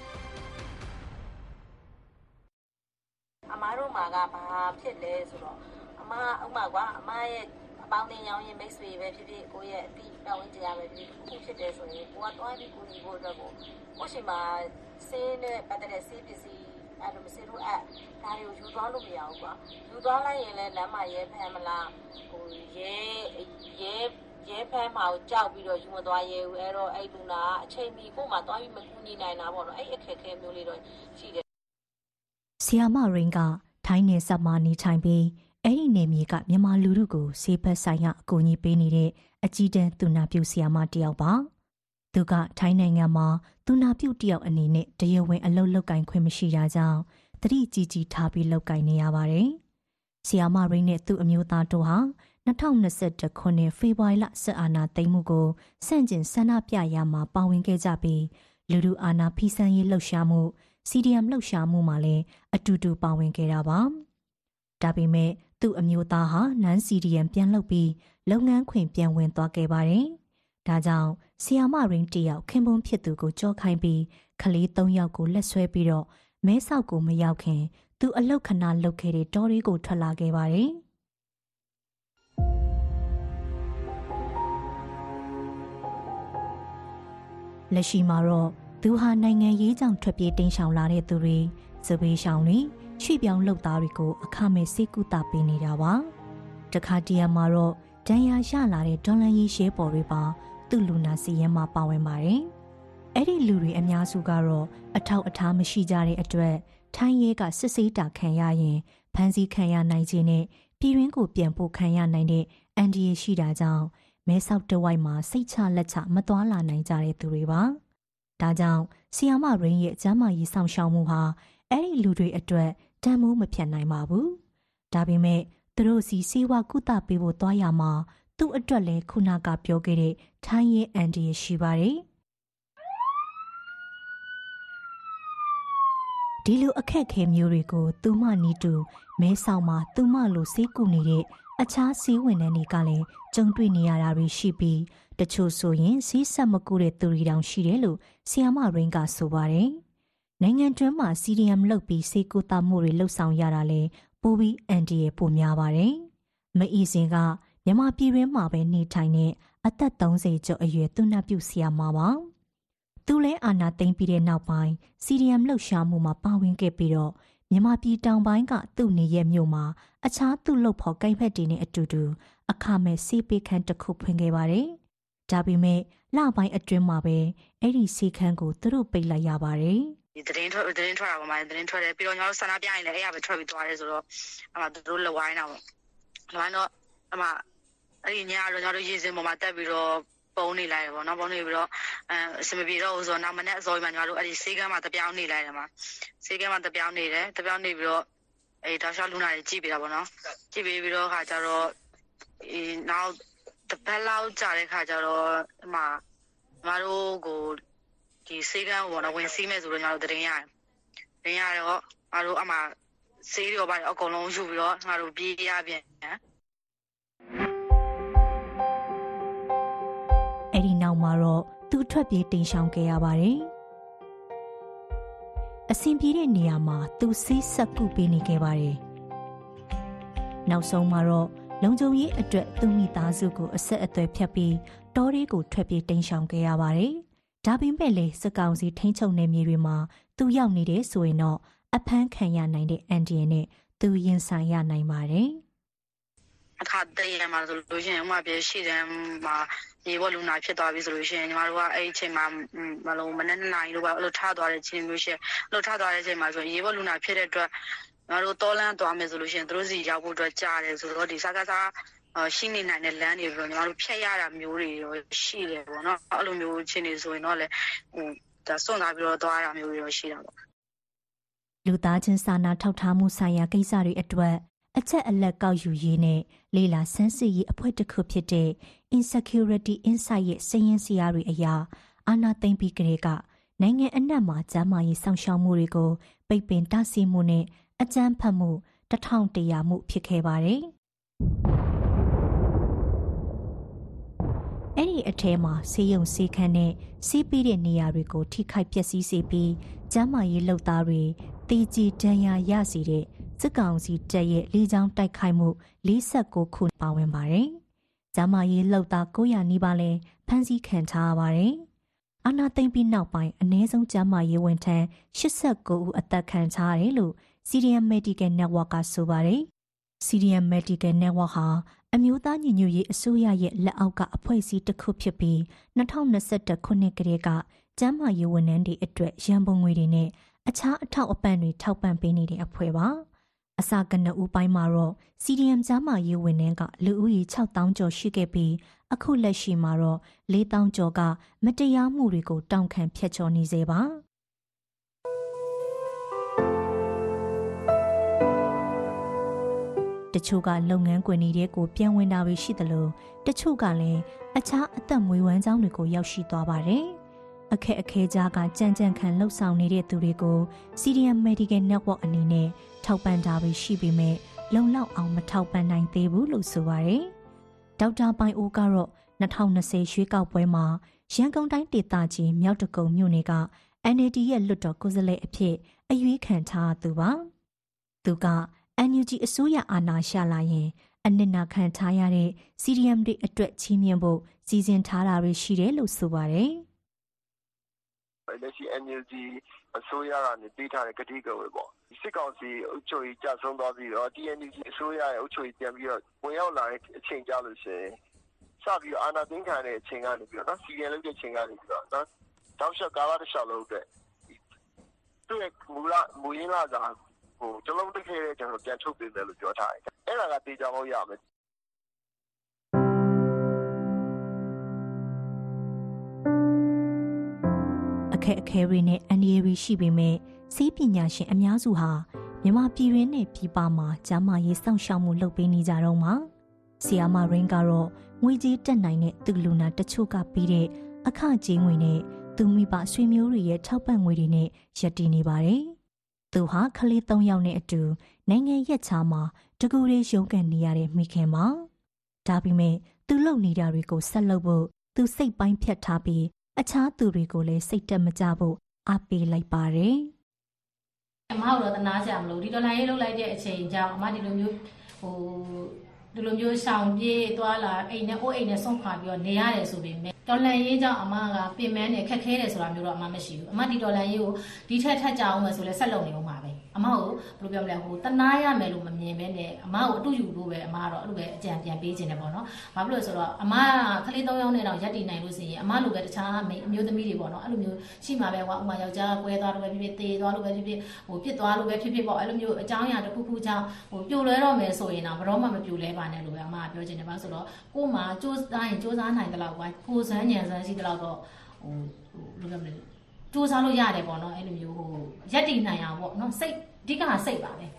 အမားတို့မှာကဘာဖြစ်လဲဆိုတော့အမဥမာကွာအမရဲ့အပေါင်းအသင်းရောင်းရင်မိတ်ဆွေပဲဖြစ်ဖြစ်ကိုရဲ့အတိပတ်ဝန်းကျင်ရပဲဖြစ်ဖြစ်ခုဖြစ်တယ်ဆိုရင်ကိုကတွားပြီးကိုညီဖို့အတွက်ကိုကိုရှိမှာစင်းနဲ့ပတ်သက်တဲ့စေးပစ္စည်းအဲ့လိုမစေလို့အဲ့ဒါတွေကိုယူသွားလို့မရဘူးကွာယူသွားလိုက်ရင်လည်းလမ်းမှာရဲဖမ်းမလားဟိုရဲရဲရဲဖမ်းမှာကိုကြောက်ပြီးတော့ယူမသွားရဲဘူးအဲ့တော့အဲ့လူနာအချိန်မီကိုမှတွားပြီးမကူညီနိုင်တာပေါ့နော်အဲ့အခက်အခဲမျိုးလေးတော့ရှိတယ်ဆီယာမရင်းကထိုင်းနယ်စပ်မှာနေထိုင်ပြီးအဲ့ဒီနယ်မြေကမြန်မာလူထုကိုဆေးဘက်ဆိုင်ရာအကူအညီပေးနေတဲ့အကြီးတန်းသူနာပြုဆီယာမတယောက်ပါသူကထိုင်းနိုင်ငံမှာသူနာပြုတယောက်အနေနဲ့တရားဝင်အလုပ်လုပ်ကင်ခွင့်မရှိတာကြောင့်တတိကြီးကြီးထားပြီးလုပ်ကင်နေရပါတယ်ဆီယာမရင်းနဲ့သူ့အမျိုးသားတို့ဟာ၂၀၂၁ခုနှစ်ဖေဖော်ဝါရီလစစ်အာဏာသိမ်းမှုကိုဆန့်ကျင်ဆန္ဒပြရာမှာပါဝင်ခဲ့ကြပြီးလူထုအာဏာဖီဆန်ရေးလှုပ်ရှားမှု စီ ဒီ အမ် လှုပ်ရှားမှုမှာလည်းအတူတူပါဝင်ခဲ့တာပါ။ဒါပေမဲ့သူ့အမျိုးသားဟာနန် စီ ဒီ အမ် ပြန်လုပ်ပြီးလုပ်ငန်းခွင်ပြန်ဝင်သွားခဲ့ပါတယ်။ဒါကြောင့်ဆီယာမရင်းတယောက်ခင်ပွန်းဖြစ်သူကိုကြောခိုင်းပြီးကလေး၃ယောက်ကိုလက်ဆွဲပြီးတော့မဲဆောက်ကိုမရောက်ခင်သူအလုတ်ခဏလုပ်ခဲ့တဲ့တောရီကိုထွက်လာခဲ့ပါတယ်။လက်ရှိမှာတော့သူဟာနိုင်ငံရေးကြောင့်ထွက်ပြေးတိမ်းရှောင်လာတဲ့သူတွေစပေးရှောင်တွေရွှေ့ပြောင်းလုပ်သားတွေကိုအခမဲ့စေကူတာပေးနေတာပါတခါတရံမှာတော့ဒဏ်ရာရလာတဲ့ဒေါ်လာရေးရှဲပေါ်တွေပါသူ့လူနာစီရင်မှာပါဝင်ပါတယ်အဲ့ဒီလူတွေအများစုကတော့အထောက်အထားမရှိကြတဲ့အတွက်ထိုင်းရဲကစစ်ဆေးတာခံရရင်ဖမ်းဆီးခံရနိုင်ခြင်းနဲ့ပြည်တွင်းကိုပြန်ပို့ခံရနိုင်တဲ့အန်ဒီရရှိတာကြောင့်မဲဆောက်တဝိုက်မှာစိတ်ချလက်ချမသွားလာနိုင်ကြတဲ့သူတွေပါဒါကြောင့်ဆီယာမရင်းရဲ့ကျန်းမာရေးဆောင်ရှောက်မှုဟာအဲ့ဒီလူတွေအတွက်တန်မိုးမဖြတ်နိုင်ပါဘူး။ဒါပေမဲ့သူတို့စီစေဝါကုသပေးဖို့သွားရမှာသူ့အတွက်လည်းခုနကပြောခဲ့တဲ့ထိုင်းရဲ့အန်ဒီရရှိပါတယ်။ဒီလိုအခက်အခဲမျိုးတွေကိုသူမနီတူမဲဆောက်မှာသူမလိုစေးကူနေတဲ့အခြားဆေးဝန်ထမ်းတွေကလည်းကြုံတွေ့နေရတာတွေရှိပြီးတချို့ဆိုရင်ဈေးဆက်မကူတဲ့သူတွေတောင်ရှိတယ်လို့ဆီယာမရင်းကဆိုပါတယ်။နိုင်ငံတွင်းမှာ စီ ဒီ အမ် လုပ်ပြီးစေကူတာမှုတွေလှုပ်ဆောင်ရတာလဲပိုပြီးအန်ဒီရဲ့ပိုများပါတယ်။မအီစင်ကမြန်မာပြည်တွင်းမှာပဲနေထိုင်တဲ့အသက်၃၀ကျော်အရွယ်သူနာပြုဆီယာမပါ။သူလဲအာနာသိမ့်ပြီးတဲ့နောက်ပိုင်း စီ ဒီ အမ် လှုပ်ရှားမှုမှာပါဝင်ခဲ့ပြီးတော့မြန်မာပြည်တောင်ပိုင်းကသူ့နေရဲ့မြို့မှာအခြားသူ့လုပ်ဖို့ကိုင်ဖက်တွေနဲ့အတူတူအခမဲ့စေပေးခန်းတစ်ခုဖွင့်ခဲ့ပါတယ်။ဒါပေမဲ့လပိုင်းအတွင်းမှာပဲအဲ့ဒီစေခန်းကိုသူတို့ပိတ်လိုက်ရပါတယ်။ဒီသတင်းထွက်သတင်းထွက်တာပါမှာသတင်းထွက်တယ်ပြီးတော့ညီတို့ဆန္ဒပြရင်လည်းအဲ့ရပဲထွက်ပြီးသွားတယ်ဆိုတော့အမသူတို့လဝိုင်းတာပေါ့။လဝိုင်းတော့အမအဲ့ဒီညတော့ညီတို့ရေစင်ပေါ်မှာတက်ပြီးတော့ပုံနေလိုက်တယ်ပေါ့နော်ပုံနေပြီးတော့အဲအစမပြေတော့ဆိုတော့နောက်မနေ့အစောကြီးမှညီတို့အဲ့ဒီစေကမ်းမှာတပြောင်းနေလိုက်တယ်မှာစေကမ်းမှာတပြောင်းနေတယ်တပြောင်းနေပြီးတော့အဲတောက်လျှောက်လူနာတွေကြည့်ပေးတာပေါ့နော်ကြည့်ပေးပြီးတော့ခါကျတော့ဒီနောက်တပတ်လောက်ကြာတဲ့ခါကျတော့အမညီတို့ကိုဒီစေကမ်းပေါ့နော်ဝင်စီးမယ်ဆိုတော့ညီတို့တင်ရတယ်တင်ရတော့ညီတို့အမစေးတွေပါအကုန်လုံးယူပြီးတော့ညီတို့ပြေးရပြန်အဲ့ဒီနောက်မှာတော့သူ့ထွက်ပြေးတင်ရှောင်ခဲ့ရပါတယ်အဆင်ပြေတဲ့နေရာမှာသူဆေးဆက်ကူပေးနေခဲ့ပါတယ်နောက်ဆုံးမှာတော့လုံခြုံရေးအတွက်သူမိသားစုကိုအဆက်အသွယ်ဖြတ်ပြီးတောလေးကိုထွက်ပြေးတင်ရှောင်ခဲ့ရပါတယ်ဒါပေမဲ့လည်းစကောင်စီထိန်းချုပ်နေမြေတွေမှာသူရောက်နေတယ်ဆိုရင်တော့အဖမ်းခံရနိုင်တဲ့အန်ဒီယန်နဲ့သူရင်ဆိုင်ရနိုင်ပါတယ်အခါတည်းရမှာဆိုလို့ရှိရင်ဥမာပြရှိတယ်မှာရေဘောလူနာဖြစ်သွားပြီဆိုလို့ရှိရင်ညီမတို့ကအဲ့အချိန်မှာမလုံးမနေ့နိုင်လို့ပါအဲ့လိုထားသွားတဲ့ချင်းမျိုးရှိအဲ့လိုထားသွားတဲ့အချိန်မှာဆိုရေဘောလူနာဖြစ်တဲ့အတွက်ညီမတို့တောလန်းသွားမယ်ဆိုလို့ရှိရင်တို့စီရောက်ဖို့အတွက်ကြားတယ်ဆိုတော့ဒီစကားစားရှိနေနိုင်တဲ့လမ်းတွေပြီးတော့ညီမတို့ဖြတ်ရတာမျိုးတွေရောရှိတယ်ပေါ့နော်အဲ့လိုမျိုးချင်းတွေဆိုရင်တော့လေဟိုဒါစွန့်လာပြီးတော့သွားရတာမျိုးတွေရောရှိတာပေါ့လူသားချင်းစာနာထောက်ထားမှုဆိုင်ရာကိစ္စတွေအတွက်အချက်အလက်ကောက်ယူရေးနဲ့လေ့လာဆန်းစစ်ရေးအဖွဲ့တစ်ခုဖြစ်တဲ့ Insecurity Insight ရဲ့စာရင်းဇယားတွေအရအာဏာသိမ်းပြီးကတည်းကနိုင်ငံအနှံ့မှာကျန်းမာရေးစောင့်ရှောက်မှုတွေကိုပိတ်ပင်တားဆီးမှုနဲ့အကြမ်းဖက်မှုတစ်ထောင်တရာမှုဖြစ်ခဲ့ပါတယ်။အဲ့ဒီအထဲမှာဆေးရုံဆေးခန်းနဲ့ဆေးပေးတဲ့နေရာတွေကိုထိခိုက်ပျက်စီးစေပြီးကျန်းမာရေးလုပ်သားတွေတည်ကြည်ဒဏ်ရာရစေတဲ့စစ်ကောင်စီတပ်ရဲ့လေကြောင်းတိုက်ခိုက်မှု၄၉ခုပါဝင်ပါတယ်။ကျန်းမာရေးလုပ်သား၉ရာနီးပါးလဲဖမ်းဆီးခံထားရပါတယ်။အာဏာသိမ်းပြီးနောက်ပိုင်းအနည်းဆုံးကျန်းမာရေးဝန်ထမ်း၈၉ဦးအသက်ခံထားရတယ်လို့ Syrian Medical Network ကဆိုပါတယ်။ Syrian Medical Network ဟာအမျိုးသားညီညွတ်ရေးအစိုးရရဲ့လက်အောက်ကအဖွဲ့အစည်းတစ်ခုဖြစ်ပြီး၂၀၂၁ခုနှစ်ကတည်းကကျန်းမာရေးဝန်ထမ်းတွေအတွက်ရန်ပုံငွေတွေနဲ့အခြားအထောက်အပံ့တွေထောက်ပံ့ပေးနေတဲ့အဖွဲ့ပါအစကနဦးပိုင်းမှာတော့ စီ ဒီ အမ် ကျန်းမာရေးဝန်ထမ်းကလူဦးရေ၆သောင်းကျော်ရှိခဲ့ပြီးအခုလက်ရှိမှာတော့၄သောင်းကျော်ကမတရားမှုတွေကိုတောင်းခံဖျက်ချော်နေစေပါတချို့ကလုပ်ငန်းခွင်တွေကိုပြန်ဝင်တာပဲရှိသလိုတချို့ကလည်းအခြားအသက်မွေးဝမ်းကြောင်းတွေကိုရောက်ရှိသွားပါတယ်အခက်အခဲကြားကကြံကြံခံလှုပ်ဆောင်နေတဲ့သူတွေကို Syrian Medical Network အနေနဲ့ထောက်ပံ့တာပဲရှိပေမဲ့လုံလောက်အောင်မထောက်ပံ့နိုင်သေးဘူးလို့ဆိုပါတယ်။ဒေါက်တာပိုင်အိုကတော့၂၀၂၀ရွေးကောက်ပွဲမှာရန်ကုန်တိုင်းဒေသကြီးမြောက်တကုံမြို့နယ်က အန် အယ်လ် ဒီ ရဲ့လွှတ်တော်ကိုယ်စားလှယ်အဖြစ်အရွေးခံထားသူပါ။သူက အန် ယူ ဂျီ အစိုးရအာဏာရလာရင်အနစ်နာခံထားရတဲ့ စီ ဒီ အမ် တွေအတွက်ချီးမြှင့်ဖို့စီစဉ်ထားတာတွေရှိတယ်လို့ဆိုပါတယ်။လက်ရှိ အန် ယူ ဂျီ အစိုးရကနေပေးထားတဲ့ကတိကဝတ်ပေါ့စစ်ကောင်စီအုပ်ချုပ်ရေးကြဆုံးသွားပြီးတော့ တီ အန် ယူ ဂျီ အစိုးရရဲ့အုပ်ချုပ်ရေးပြန်ပြီးတော့ဝင်ရောက်လာတဲ့အချိန်ကြလို့ရှိရင်စပြီးအာဏာသိမ်းခံတဲ့အချိန်ကနေပြီးတော့နော်စီရီယံလုပ်တဲ့အချိန်ကနေပြီးတော့နော်တောက်လျှောက်ကာလတစ်လျှောက်လုံးအတွက်သူ့ရဲ့မူလမူရင်းလာစာဟိုကျွန်တော်တို့ခဲ့တဲ့ကျွန်တော်ပြန်ထုတ်ပေးတယ်လို့ပြောထားတယ်အဲ့ဒါကတေချာလို့ရမယ်အခက်အခဲတွေနဲ့အန္တရာယ်တွေရှိပေမဲ့ဆေးပညာရှင်အများစုဟာမြန်မာပြည်တွင်းနဲ့ပြည်ပမှာကျန်းမာရေးစောင့်ရှောက်မှုလုပ်ပေးနေကြတော့မှာဆီယာမာရင်းကတော့ငွေကြေးတက်နိုင်တဲ့သူလူနာတချို့ကပြီးတဲ့အခကြေးငွေနဲ့သူမိဘဆွေမျိုးတွေရဲ့ထောက်ပံ့ငွေတွေနဲ့ရပ်တည်နေပါတယ်။သူဟာကလေး၃ယောက်နဲ့အတူနိုင်ငံရက်ခြားမှာတကူလေးရုန်းကန်နေရတဲ့မိခင်ပါ။ဒါပေမဲ့သူလုပ်နေတာတွေကိုဆက်လုပ်ဖို့သူစိတ်ပိုင်းဖြတ်ထားပြီးအခြားသူတွေကိုလည်းစိတ်တက်မကြဖို့အားပေးလိုက်ပါတယ်။အမတို့တော့တနာစရာမလိုဒီဒေါ်လာရေးလုပ်လိုက်တဲ့အချိန်ကြောင့်အမဒီလိုမျိုးဟိုဒီလိုမျိုးရှောင်ပြေးသွားလာအိမ်နဲ့အိုးအိမ်နဲ့ဆုံးခွာပြီးတော့နေရတယ်ဆိုပေမဲ့ဒေါ်လာရေးကြောင့်အမကပြင်ပန်းနေခက်ခဲတယ်ဆိုတာမျိုးတော့အမမရှိဘူးအမဒီဒေါ်လာရေးကိုဒီထက်ထက်ကြအောင်မယ်ဆိုလဲဆက်လုပ်နေအောင်ပါပဲအမကိုဘယ်လိုပြောမလဲဟိုတနာရမယ်လို့မမြင်ပဲနဲ့အမကိုအတူယူလို့ပဲအမကတော့အဲ့လိုပဲအကြံပြန်ပေးခြင်းတယ်ပေါ့နော်ဘာဖြစ်လို့ဆိုတော့အမကလေး၃ယောက်နဲ့တော့ရက်တည်နိုင်လို့ဆိုရင်အမလိုပဲတခြားအမျိုးသမီးတွေပေါ့နော်အဲ့လိုမျိုးရှိမှာပဲကွာဥမာယောက်ျားကွဲသွားလို့ပဲဖြစ်ဖြစ်တေးသွားလို့ပဲဖြစ်ဖြစ်ဟိုပြစ်သွားလို့ပဲဖြစ်ဖြစ်ပေါ့အဲ့လိုမျိုးအကြောင်းအရာတစ်ခုခုကြောင့်ဟိုပြိုလဲတော့မယ်ဆိုရင်တော့ဘယ်တော့မှမပြိုလဲပါနဲ့လို့ပဲအမကပြောခြင်းတယ်ပါဆိုတော့ကို့မှာစူးစမ်းရင်စူးစမ်းနိုင်တဲ့လောက်ကွာကိုစမ်းညံစမ်းရှိတဲ့လောက်တော့ဟိုဟိုလိုပြောမလဲစူးစမ်းလို့ရတယ်ပေါ့နော်အဲ့လိုမျိုးဟိုရက်တည်နိုင်အောင်ပေါ့နော်စိတ်အဓိကစိတ်ပါပဲ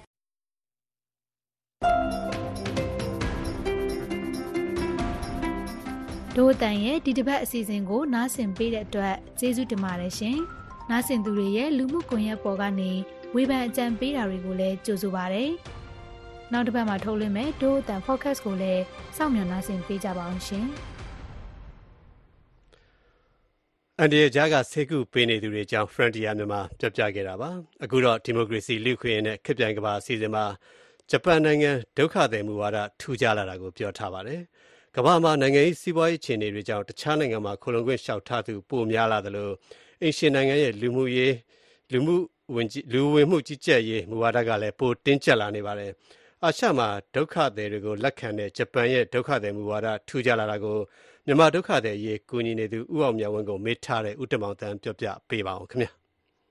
ဒို့အတန်ရဲ့ဒီတစ်ပတ်အစီအစဉ်ကိုနားဆင်ပေးတဲ့အတွက်ကျေးဇူးတင်ပါတယ်ရှင်နားဆင်သူတွေရဲ့လူမှုကွန်ရက်ပေါ်ကနေဝေဖန်အကြံပေးတာတွေကိုလည်းကြိုဆိုပါရစေနောက်တစ်ပတ်မှာထုတ်လွှင့်မယ်ဒို့အတန် podcast ကိုလည်းစောင့်မျှော်နားဆင်ပေးကြပါအောင်ရှင်အန်ဒီယာဂျာကဆေးကုပေးနေသူတွေအကြောင်း Frontier မြန်မာပြပြခဲ့တာပါအခုတော့ဒီမိုကရေစီလူ့ခွင့်ရေးနဲ့ခေတ်ပြိုင်ကမ္ဘာအစီအစဉ်မှာဂျပန်နိုင်ငံဒုက္ခသည်မူဝါဒထူးခြားလာတာကိုပြောထားပါတယ်ကမ္ဘာမှာနိုင်ငံရေးစီးပွားရေးအခြေအနေတွေကြောင့်တခြားနိုင်ငံမှာခိုလုံခွင့်လျှောက်ထားသူပိုများလာသလိုအင်ရှင်နိုင်ငံရဲ့လူမှုရေးလူမှုဝင်လူဝင်မှုကြီးကြပ်ရေးမူဝါဒကလည်းပိုတင်းကျပ်လာနေပါတယ်အာရှမှာဒုက္ခသည်တွေကိုလက်ခံတဲ့ဂျပန်ရဲ့ဒုက္ခသည်မူဝါဒထူးခြားလာတာကိုမြန်မာဒုက္ခသည်အရေးကူညီနေသူဦးအောင်မြတ်ဝင်းကိုမေးထားတဲ့ဦးတင်မောင်တန်းပြောပြပေးပါအောင်ခင်ဗျာ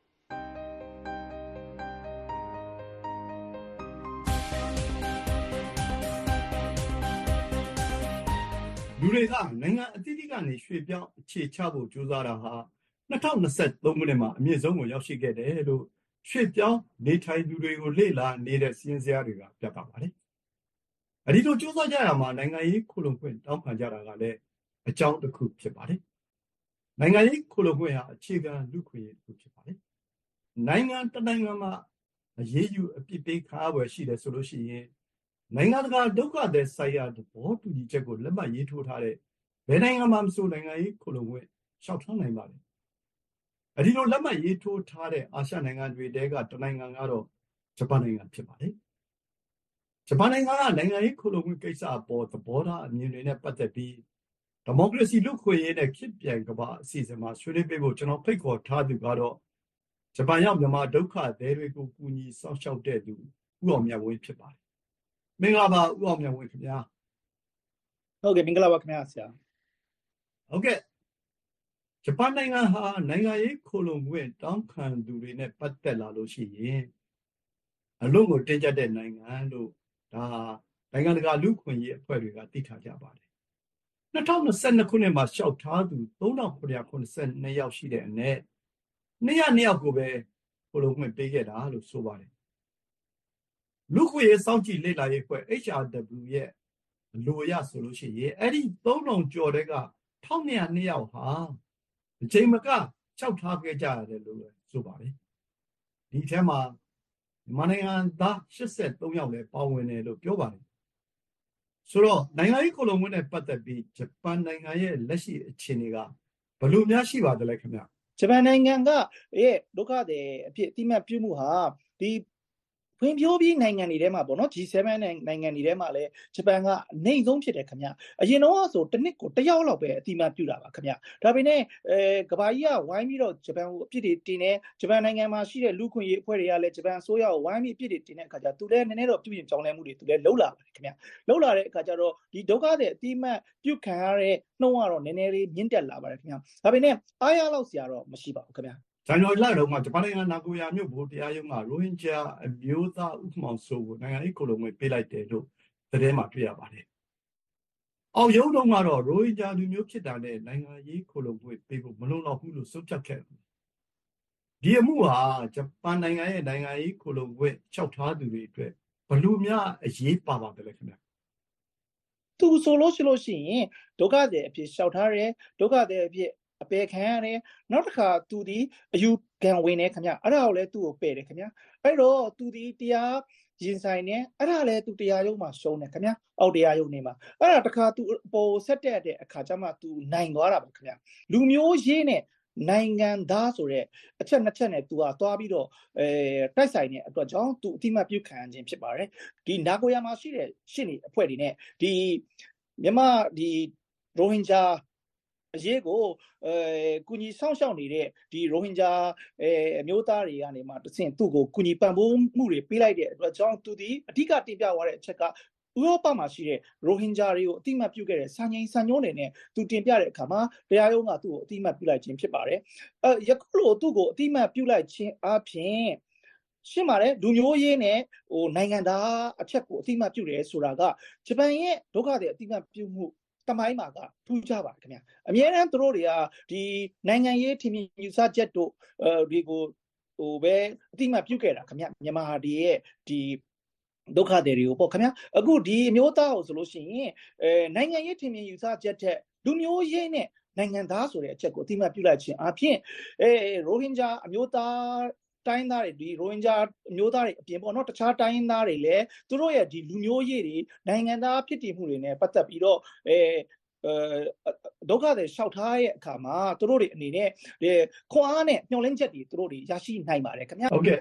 လူတွေကနိုင်ငံအသီးသီးကနေရွှေ့ပြောင်းအခြေချဖို့ကြိုးစားတာဟာ၂၀၂၃ခုနှစ်မှာအမြင့်ဆုံးကိုရောက်ရှိခဲ့တယ်လို့ရွှေ့ပြောင်းနေထိုင်သူတွေကိုလေ့လာနေတဲ့စီးရင်စရာတွေကပြသပါတယ်။အဲဒီလိုကြိုးစားကြရမှာနိုင်ငံရေးခိုလုံခွင့်တောင်းခံကြတာကလည်းအကြောင်းတစ်ခုဖြစ်ပါတယ်။နိုင်ငံရေးခိုလုံခွင့်ဟာအခြေခံလူ့ခွင့်ရေးတစ်ခုဖြစ်ပါတယ်။နိုင်ငံတစ်နိုင်ငံမှာအရေးယူအပြစ်ပေးခံရပွဲရှိတယ်ဆိုလို့ရှိရင်နိုင်ငံတကာဒုက္ခသည်ဆိုင်ရာသဘောတူညီချက်ကိုလက်မှတ်ရေးထိုးထားတဲ့ဘယ်နိုင်ငံမှမဆိုနိုင်ငံရေးခိုလုံခွင့်လျှောက်ထားနိုင်ပါတယ်။အဲဒီလိုလက်မှတ်ရေးထိုးထားတဲ့အာရှနိုင်ငံတွေတဲကတနိုင်ငံကတော့ဂျပန်နိုင်ငံဖြစ်ပါတယ်။ဂျပန်နိုင်ငံကနိုင်ငံရေးခိုလုံခွင့်ကိစ္စအပေါ်သဘောထားအမြင်တွေနဲ့ပတ်သက်ပြီးဒီမိုကရေစီလူ့ခွင့်ရေးနဲ့ခေတ်ပြိုင်ကမ္ဘာအစီအစဉ်မှာဆွေးနွေးပေးဖို့ကျွန်တော်ဖိတ်ခေါ်ထားသူကတော့ဂျပန်ရောက်မြန်မာဒုက္ခသည်တွေကိုကူညီစောင့်ရှောက်တဲ့သူဦးအောင်မြတ်ဝင်းဖြစ်ပါတယ်မင်္ဂလာပါဦးအောင်မြတ်ဝင်းခင်ဗျာဟုတ်ကဲ့မင်္ဂလာပါခင်ဗျာဆရာဟုတ်ကဲ့ဂျပန်နိုင်ငံဟာနိုင်ငံရေးခိုလုံခွင့်တောင်းခံသူတွေနဲ့ပတ်သက်လာလို့ရှိရင်အလုံးကိုတင်ကြတဲ့နိုင်ငံလို့ဒါနိုင်ငံတကာလူ့ခွင့်ရေးအဖွဲ့တွေကသိထားကြပါတယ်၂၀၂၂ခုနှစ်မှာရှောက်ထားသူ၃ထောင်ခုနှစ်ရာခုနှစ်ဆယ်နှစ်ယောက်ရှိတဲ့အနက်၂၀၂ယောက်ကိုပဲခိုလုံခွင့်ပေးခဲ့တာလို့ဆိုပါတယ်လူ့ခွင့်ရေးစောင့်ကြည့်လေ့လာရေးအဖွဲ့ H R W ရဲ့လိုရဆိုလို့ရှိရင်အဲ့ဒီ၃ထောင်ကျော်တဲ့က၁၂၀၂ယောက်ဟာအချိန်မကလျှောက်ထားခဲ့ကြရတယ်လို့ဆိုပါတယ်ဒီထဲမှာမြန်မာနိုင်ငံသား၈၃ယောက်လည်းပါဝင်တယ်လို့ပြောပါတယ်ဆိုတော့နိုင်ငံရေးခိုလုံခွင့်နဲ့ပတ်သက်ပြီးဂျပန်နိုင်ငံရဲ့လက်ရှိအခြေအနေကဘယ်လိုများရှိပါသလဲခင်ဗျဂျပန်နိုင်ငံကရဲ့ဒုက္ခသည်အဖြစ်အတိမတ်ပြုမှုဟာဒီဖွံ့ဖြိုးပြီးနိုင်ငံတွေထဲမှာပေါ့နော် G 7 နိုင်ငံတွေထဲမှာလည်းဂျပန်ကအနှိမ့်ဆုံးဖြစ်တယ်ခင်ဗျအရင်တော့ဆိုတစ်နှစ်ကိုတစ်ယောက်လောက်ပဲအတိမတ်ပြုတာပါခင်ဗျဒါပေမဲ့အဲကဘာကြီးကဝိုင်းပြီးတော့ဂျပန်ကိုအပြစ်တွေတင်နေဂျပန်နိုင်ငံမှာရှိတဲ့လူခွင့်ရေးအဖွဲ့တွေကလည်းဂျပန်အစိုးရကိုဝိုင်းပြီးအပြစ်တွေတင်တဲ့အခါကျသူလည်းနည်းနည်းတော့ပြုပြင်ပြောင်းလဲမှုတွေသူလည်းလှုပ်လာပါတယ်ခင်ဗျလှုပ်လာတဲ့အခါကျတော့ဒီဒုက္ခတွေအတိမတ်ပြုခံရတဲ့နှုံးကတော့နည်းနည်းလေးမြင့်တက်လာပါတယ်ခင်ဗျဒါပေမဲ့အားရလောက်စရာတော့မရှိပါဘူးခင်ဗျဇန်နဝါရီလတုန်းကဂျပန်နိုင်ငံနာဂိုယာမြို့ဗဟိုတရားရုံးကရိုဟင်ဂျာအမျိုးသားဥပမောင်ဆိုးကိုနိုင်ငံရေးခိုလုံခွင့်ပေးလိုက်တယ်လို့သတင်းမှာတွေ့ရပါတယ်။အောက်ရုံးတုန်းကတော့ရိုဟင်ဂျာလူမျိုးဖြစ်တာနဲ့နိုင်ငံရေးခိုလုံခွင့်ပေးဖို့မလုံလောက်ဘူးလို့ဆုံးဖြတ်ခဲ့တယ်။ဒီအမှုဟာဂျပန်နိုင်ငံရဲ့နိုင်ငံရေးခိုလုံခွင့်လျှောက်ထားသူတွေအတွက်ဘယ်လိုများအရေးပါပါသလဲခင်ဗျ။သူဆိုလို့ရှိလို့ရှိရင်ဒုက္ခသည်အဖြစ်လျှောက်ထားတယ်ဒုက္ခသည်အဖြစ်အပေခံရတယ်နောက်တစ်ခါသူဒီအယူခံဝင်နေခင်ဗျအဲ့ဒါကိုလည်းသူ့ကိုပယ်တယ်ခင်ဗျအဲ့တော့သူဒီတရားရင်ဆိုင်နေအဲ့ဒါလည်းသူတရားရုံးမှာရှုံးတယ်ခင်ဗျအောက်တရားရုံးနေမှာအဲ့ဒါတစ်ခါသူပေါ်ဆက်တက်တဲ့အခါကျမှသူနိုင်သွားတာပါခင်ဗျလူမျိုးရေးနဲ့နိုင်ငံသားဆိုတဲ့အချက်နှစ်ချက်နဲ့သူကသွားပြီးတော့အဲတိုက်ဆိုင်တဲ့အတွက်ကြောင့်သူအတိမတ်ပြုခံခြင်းဖြစ်ပါတယ်ဒီနာဂိုယာမှာရှိတဲ့ရှစ်နေအဖွဲ့တွေနဲ့ဒီမြန်မာဒီရိုဟင်ဂျာအရေးကိုအဲကုညီဆောင်ရှောက်နေတဲ့ဒီရိုဟင်ဂျာအဲအမျိုးသားတွေကနေမှတဆင့်သူ့ကိုကုညီပံ့ပိုးမှုတွေပေးလိုက်တဲ့အတွက်ကြောင့်သူဒီအဓိကတင်ပြသွားတဲ့အချက်ကဥရောပမှာရှိတဲ့ရိုဟင်ဂျာတွေကိုအတိမတ်ပြုခဲ့တဲ့စံချိန်စံညွှန်းတွေနဲ့သူတင်ပြတဲ့အခါမှာတရားရုံးကသူ့ကိုအတိမတ်ပြုလိုက်ခြင်းဖြစ်ပါတယ်အဲယခုလိုသူ့ကိုအတိမတ်ပြုလိုက်ခြင်းအပြင်ရှင်းပါတယ်လူမျိုးရေးနဲ့ဟိုနိုင်ငံသားအချက်ကိုအတိမတ်ပြုတယ်ဆိုတာကဂျပန်ရဲ့ဒုက္ခတွေအတိမတ်ပြုမှုတမိုင်းမှာကထူးခြားပါတယ်ခင်ဗျအများအားသူတို့တွေကဒီနိုင်ငံရေးထင်မြင်ယူဆချက်တို့အဲဒီကိုဟိုပဲအတိမတ်ပြုခဲ့တာခင်ဗျမြန်မာတွေရဲ့ဒီဒုက္ခတွေတွေကိုပေါ့ခင်ဗျအခုဒီအမျိုးသားကိုဆိုလို့ရှိရင်အဲနိုင်ငံရေးထင်မြင်ယူဆချက်တဲ့လူမျိုးရေးနဲ့နိုင်ငံသားဆိုတဲ့အချက်ကိုအတိမတ်ပြုလိုက်ခြင်းအပြင်အဲရိုဟင်ဂျာအမျိုးသားတိုင်းသားတွေဒီရိုဟင်ဂျာအမျိုးသားတွေအပြင်ပေါ့နော်တခြားတိုင်းသားတွေလည်းသူတို့ရဲ့ဒီလူမျိုးရေးတွေနိုင်ငံသားဖြစ်တည်မှုတွေနဲ့ပတ်သက်ပြီးတော့အဲဒုက္ခတွေလျှောက်ထားရဲ့အခါမှာသူတို့တွေအနေနဲ့ဒီခွန်အားနဲ့ညှော်လင်းချက်တွေသူတို့တွေရရှိနိုင်ပါတယ်ခင်ဗျဟုတ်ကဲ့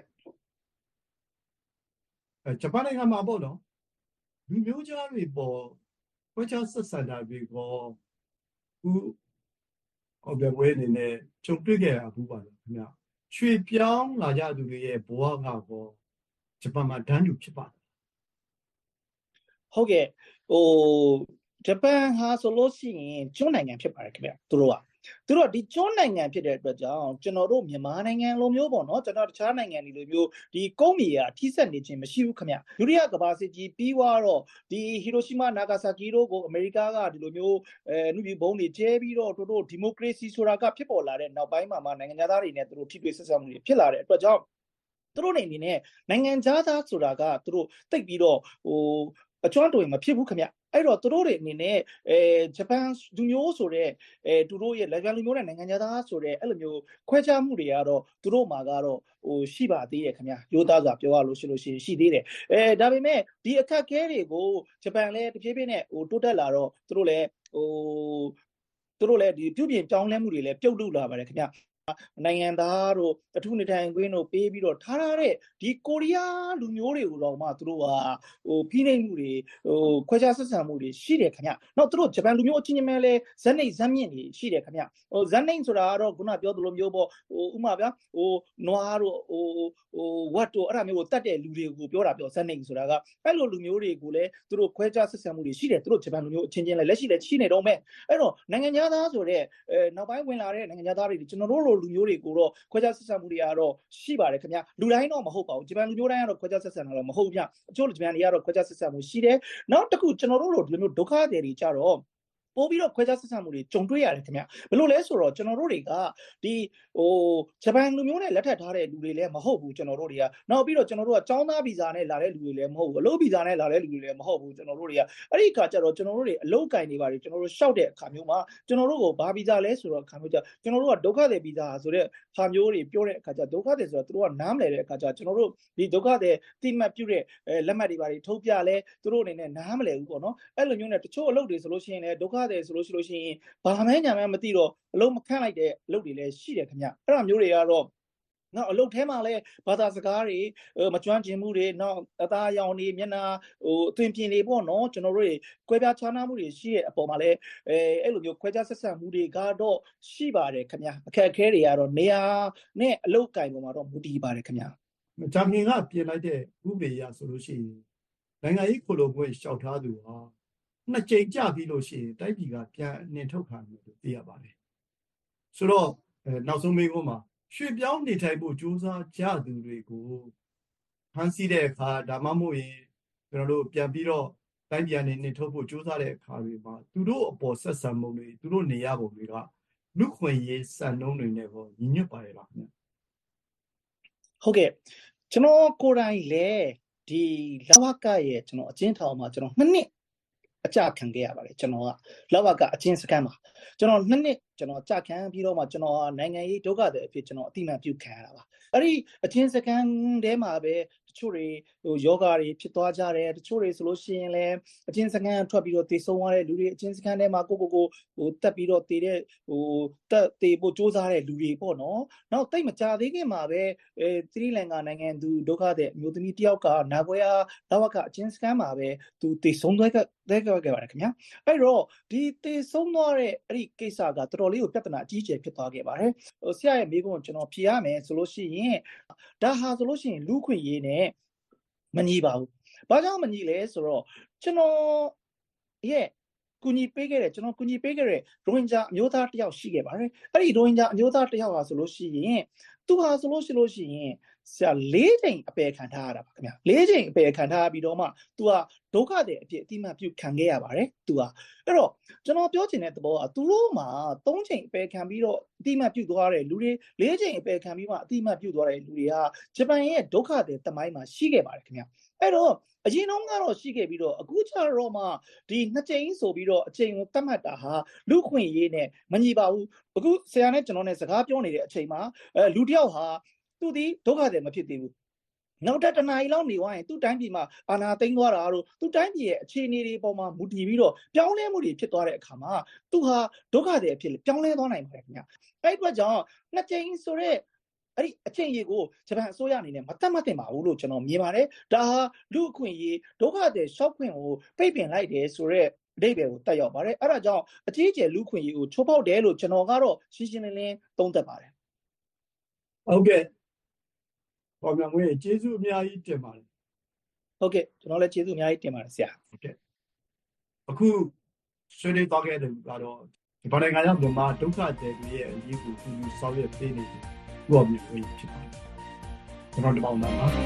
အဲဂျပန်နိုင်ငံမှာပေါ့နော်လူမျိုးကြားတွေပေါ်ခွဲခြားဆက်ဆံတာတွေကောဦးဟုတ်ကဲ့ဝဲနေနဲ့ကြုံတွေ့ခဲ့ရဘူးပါလားခင်ဗျရွှေပြောင်းလာကြသူတွေရဲ့ဘဝကကောဂျပန်မှာတန်းတူဖြစ်ပါတယ်ဟုတ်ကဲ့ဟိုဂျပန်ဟာဆိုလို့ရှိရင်ကျွန်းနိုင်ငံဖြစ်ပါတယ်ခင်ဗျသူတို့ကသူတို့ဒီကျွန်းနိုင်ငံဖြစ်တဲ့အတွက်ကြောင့်ကျွန်တော်တို့မြန်မာနိုင်ငံလိုမျိုးပေါ့နော်ကျွန်တော်တခြားနိုင်ငံတွေလိုမျိုးဒီကုန်းမြေကထိစက်နေခြင်းမရှိဘူးခင်ဗျဒုတိယကမ္ဘာစစ်ကြီးပြီးသွားတော့ဒီဟီရိုရှီမာနာဂါဆာကီတို့ကိုအမေရိကကဒီလိုမျိုးအဲနုပြည်ဘုံတွေကျဲပြီးတော့တို့တို့ဒီမိုကရေစီဆိုတာကဖြစ်ပေါ်လာတဲ့နောက်ပိုင်းမှာမှနိုင်ငံသားတွေနဲ့သူတို့ထိတွေ့ဆက်ဆံမှုတွေဖြစ်လာတဲ့အတွက်ကြောင့်သူတို့နေနေနဲ့နိုင်ငံသားဆိုတာကသူတို့တိတ်ပြီးတော့ဟိုအကျွမ်းတော်ရင်မဖြစ်ဘူးခင်ဗျအဲ့တော့သူတို့တွေအနေနဲ့အဲဂျပန်လူမျိုးဆိုတဲ့အဲသူတို့ရဲ့လက်ကျန်လူမျိုးနဲ့နိုင်ငံသားဆိုတဲ့အဲ့လိုမျိုးခွဲခြားမှုတွေကတော့သူတို့မှာကတော့ဟိုရှိပါသေးတယ်ခင်ဗျရိုးသားစွာပြောရလို့ရှိလို့ရှိရင်ရှိသေးတယ်အဲဒါပေမဲ့ဒီအခက်အခဲတွေကိုဂျပန်လည်းတဖြည်းဖြည်းနဲ့ဟိုတိုးတက်လာတော့သူတို့လည်းဟိုသူတို့လည်းဒီပြုပြင်ပြောင်းလဲမှုတွေလည်းပြုတ်လုလာပါတယ်ခင်ဗျနိုင်ငံသားတို့အထူးနေထိုင်ခွင့်တို့ပေးပြီးတော့ထားရတဲ့ဒီကိုရီးယားလူမျိုးတွေကိုတော့မှသူတို့ကဟိုဖိနှိပ်မှုတွေဟိုခွဲခြားဆက်ဆံမှုတွေရှိတယ်ခင်ဗျ။နောက်သူတို့ဂျပန်လူမျိုးအချင်းချင်းပဲလဲဇက်နိတ်ဇက်မြင့်တွေရှိတယ်ခင်ဗျ။ဟိုဇက်နိတ်ဆိုတာကတော့ခုနပြောသလိုမျိုးပေါ့ဟိုဥမာဗျာဟိုနွားတို့ဟိုဟိုဝတ်တို့အဲ့ဒါမျိုးကိုတတ်တဲ့လူတွေကိုပြောတာပြောဇက်နိတ်ဆိုတာကအဲ့လိုလူမျိုးတွေကိုလည်းသူတို့ခွဲခြားဆက်ဆံမှုတွေရှိတယ်သူတို့ဂျပန်လူမျိုးအချင်းချင်းလဲလက်ရှိလဲရှိနေတော့မဲ့အဲ့တော့နိုင်ငံသားဆိုတဲ့အဲနောက်ပိုင်းဝင်လာတဲ့နိုင်ငံသားတွေကျွန်တော်တို့လူမျိုးတွေကိုတော့ခွဲခြားဆက်ဆံမှုတွေကတော့ရှိပါတယ်ခင်ဗျလူတိုင်းတော့မဟုတ်ပါဘူးဂျပန်လူမျိုးတိုင်းကတော့ခွဲခြားဆက်ဆံတာတော့မဟုတ်ဗျအချို့ဂျပန်တွေကတော့ခွဲခြားဆက်ဆံမှုရှိတယ်နောက်တစ်ခုကျွန်တော်တို့လိုဒီလိုမျိုးဒုက္ခတွေတွေကြတော့ပို့ပြီးတော့ခွဲခြားဆက်ဆံမှုတွေကြုံတွေ့ရတယ်ခင်ဗျဘယ်လိုလဲဆိုတော့ကျွန်တော်တို့တွေကဒီဟိုဂျပန်လူမျိုးနဲ့လက်ထပ်ထားတဲ့လူတွေလည်းမဟုတ်ဘူးကျွန်တော်တို့တွေကနောက်ပြီးတော့ကျွန်တော်တို့ကចောင်းသားဗီဇာနဲ့လာတဲ့လူတွေလည်းမဟုတ်ဘူးအလုပ်ဗီဇာနဲ့လာတဲ့လူတွေလည်းမဟုတ်ဘူးကျွန်တော်တို့တွေကအဲ့ဒီအခါကျတော့ကျွန်တော်တို့တွေအလုပ်ကင်နေပါတယ်ကျွန်တော်တို့ရှောက်တဲ့အခါမျိုးမှာကျွန်တော်တို့ကိုဘာဗီဇာလဲဆိုတော့အခါမျိုးကျကျွန်တော်တို့ကဒုက္ခသည်ဗီဇာဆိုတဲ့ဟာမျိုးတွေပြောတဲ့အခါကျဒုက္ခသည်ဆိုတော့သူတို့ကနားမလည်တဲ့အခါကျကျွန်တော်တို့ဒီဒုက္ခသည်တိမှတ်ပြုတဲ့လက်မှတ်တွေပါတွေထုတ်ပြလဲသူတို့အနေနဲ့နားမလည်ဘူးပေါ့နော်အဲ့လိုမျိုးနဲ့တချို့အလုပ်တွေဆိုလို့ရှိရင်လည်းဒုက္ခသည်ဆိုလို့ရှိလို့ရှိရင်ဘာမှညာမှမသိတော့အလုံးမခန့်လိုက်တဲ့အလုပ်တွေလည်းရှိတယ်ခင်ဗျအဲ့ဒါမျိုးတွေကတော့နောက်အလုပ်ထဲမှာလည်းဘာသာစကားတွေမကျွမ်းကျင်မှုတွေနောက်အသားရောင်တွေမျက်နှာဟိုအသွင်ပြင်တွေပေါ့နော်ကျွန်တော်တို့တွေကွဲပြားခြားနားမှုတွေရှိတဲ့အပေါ်မှာလည်းအဲအဲ့လိုမျိုးခွဲခြားဆက်ဆံမှုတွေကတော့ရှိပါတယ်ခင်ဗျအခက်အခဲတွေကတော့နေရာနဲ့အလုပ်ကင်ပေါ်မှာတော့မူတည်ပါတယ်ခင်ဗျမကြခင်ကပြင်လိုက်တဲ့ဥပဒေအရဆိုလို့ရှိရင်နိုင်ငံရေးကိုလိုခွင့်ရှောက်ထားသူဟာနှစ်ကြိမ်ကြပြီးလို့ရှိရင်တိုက်ပြည်ကပြန်နှင်ထုတ်ခံလို့သိရပါတယ်ဆိုတော့နောက်ဆုံးမေးခွန်းမှာရွှေ့ပြောင်းနေထိုင်ဖို့ကြိုးစားကြသူတွေကိုဖမ်းဆီးတဲ့အခါဒါမှမဟုတ်ရင်ကျွန်တော်တို့ပြန်ပြီးတော့တိုက်ပြည်ကနေနှင်ထုတ်ဖို့ကြိုးစားတဲ့အခါတွေမှာသူတို့အပေါ်ဆက်ဆံမှုတွေသူတို့နေရပုံတွေကလူခွင့်ရေးစံနှုန်းတွေနဲ့ပေါ့ညီညွတ်ပါရဲ့လားခင်ဗျဟုတ်ကဲ့ကျွန်တော်ကိုယ်တိုင်လည်းဒီလဝကရဲ့ကျွန်တော်အချင်းထောင်မှာကျွန်တော်နှစ်နှစ်အကြခံခဲ့ရပါတယ်ကျွန်တော်ကလောက်ဝကအချင်းစကန်မှာကျွန်တော်နှစ်နှစ်ကျွန်တော်ကြခံပြီးတော့မှကျွန်တော်နိုင်ငံရေးဒုက္ခတွေအဖြစ်ကျွန်တော်အတိအမှန်ပြုခံရတာပါအဲ့ဒီအချင်းစကန်ထဲမှာပဲတချို့တွေဟိုယောဂတွေဖြစ်သွားကြတယ်တချို့တွေဆိုလို့ရှိရင်လည်းအချင်းစကန်ထွက်ပြီးတော့တည်ဆုံသွားတဲ့လူတွေအချင်းစကန်ထဲမှာကိုကိုကိုဟိုတက်ပြီးတော့တည်တဲ့ဟိုတက်တည်ဖို့စ조사တဲ့လူတွေပေါ့နော်နောက်တိတ်မကြသေးခင်မှာပဲအဲသီရိလင်္ကာနိုင်ငံသူဒုက္ခတွေအမျိုးသမီးတယောက်ကနာဂွေယာလဝကအချင်းစကန်မှာပဲသူတည်ဆုံသွားခဲ့တဲ့ခဲ့ပါတယ်ခင်ဗျာအဲ့တော့ဒီတည်ဆုံသွားတဲ့အဲ့ဒီကိစ္စကတော်တော်လေးကိုပြဿနာအကြီးအကျယ်ဖြစ်သွားခဲ့ပါတယ်ဟိုဆရာရဲ့မိကုန်းကျွန်တော်ဖြေရမယ်ဆိုလို့ရှိရင်ဒါဟာဆိုလို့ရှိရင်လူခွင့်ရေးနဲ့မညီပါဘူးဘာကြောင့်မညီလဲဆိုတော့ကျွန်တော်ရဲ့ကူညီပေးခဲ့တဲ့ကျွန်တော်ကူညီပေးခဲ့တဲ့ရိုဟင်ဂျာအမျိုးသားတယောက်ရှိခဲ့ပါတယ်အဲ့ဒီရိုဟင်ဂျာအမျိုးသားတယောက်ဟာဆိုလို့ရှိရင်သူဟာဆိုလို့ရှိလို့ရှိရင်ဆရာလေးချိန်အပယ်ခံထားရတာပါခင်ဗျာလေးချိန်အပယ်ခံထားပြီးတော့မှ तू ဟာဒုက္ခတဲ့အဖြစ်အတိမတ်ပြုခံခဲ့ရပါတယ် तू ဟာအဲ့တော့ကျွန်တော်ပြောချင်တဲ့သဘောကသူတို့မှာသုံးချိန်အပယ်ခံပြီးတော့အတိမတ်ပြုသွားတဲ့လူတွေလေးချိန်အပယ်ခံပြီးမှအတိမတ်ပြုသွားတဲ့လူတွေဟာဂျပန်ရဲ့ဒုက္ခတဲ့တမိုင်းမှာရှိခဲ့ပါတယ်ခင်ဗျာအဲ့တော့အရင်တော့ကတော့ရှိခဲ့ပြီးတော့အခုကျတော့မှဒီနှစ်ချိန်ဆိုပြီးတော့အချိန်ကိုတတ်မှတ်တာဟာလူခွင့်ရေးနဲ့မညီပါဘူးအခုဆရာနဲ့ကျွန်တော်နဲ့စကားပြောနေတဲ့အချိန်မှာအဲလူတယောက်ဟာသူဒီဒုက္ခတွေမဖြစ်သေးဘူးနောက်တစ်တနားရီလောက်နေသွားရင်သူ့တိုင်းပြည်မှာအာဏာသိမ်းသွားတာတို့သူ့တိုင်းပြည်ရဲ့အခြေအနေတွေပေါ်မှာမူတည်ပြီးတော့ပြောင်းလဲမှုတွေဖြစ်သွားတဲ့အခါမှာသူဟာဒုက္ခတွေအဖြစ်ပြောင်းလဲသွားနိုင်ပါတယ်ခင်ဗျအဲ့ဒီအတွက်ကြောင့်နှစ်ကြိမ်ဆိုတဲ့အဲ့ဒီအချင်းကြီးကိုဂျပန်အစိုးရအနေနဲ့မတတ်မှတ်တင်ပါဘူးလို့ကျွန်တော်မြင်ပါတယ်ဒါဟာလူအခွင့်အရေးဒုက္ခတွေရှောက်ခွင့်ကိုပိတ်ပင်လိုက်တယ်ဆိုတော့အဓိပ္ပာယ်ကိုတက်ရောက်ပါတယ်အဲ့ဒါကြောင့်အကြီးအကျယ်လူခွင့်ရေးကိုချိုးဖောက်တယ်လို့ကျွန်တော်ကတော့ရှင်းရှင်းလင်းလင်းသုံးသပ်ပါတယ်ဟုတ်ကဲ့ပေါ်မြန်ငွေကျေးဇူးအများကြီးတင်ပါတယ်ဟုတ်ကဲ့ကျွန်တော်လည်းကျေးဇူးအများကြီးတင်ပါတယ်ဆရာဟုတ်ကဲ့အခုဆွေးနွေးသွားခဲ့တဲ့လူကတော့ဒီဘာနိုင်ငံရောက်မြန်မာဒုက္ခသည်တွေရဲ့အရေးကိုသူဆောင်ရွက်ပေးနေတယ်ဥပမာမျိုးဖြစ်ပါတယ်ကျွန်တော်ဒီပေါင်းတာပါ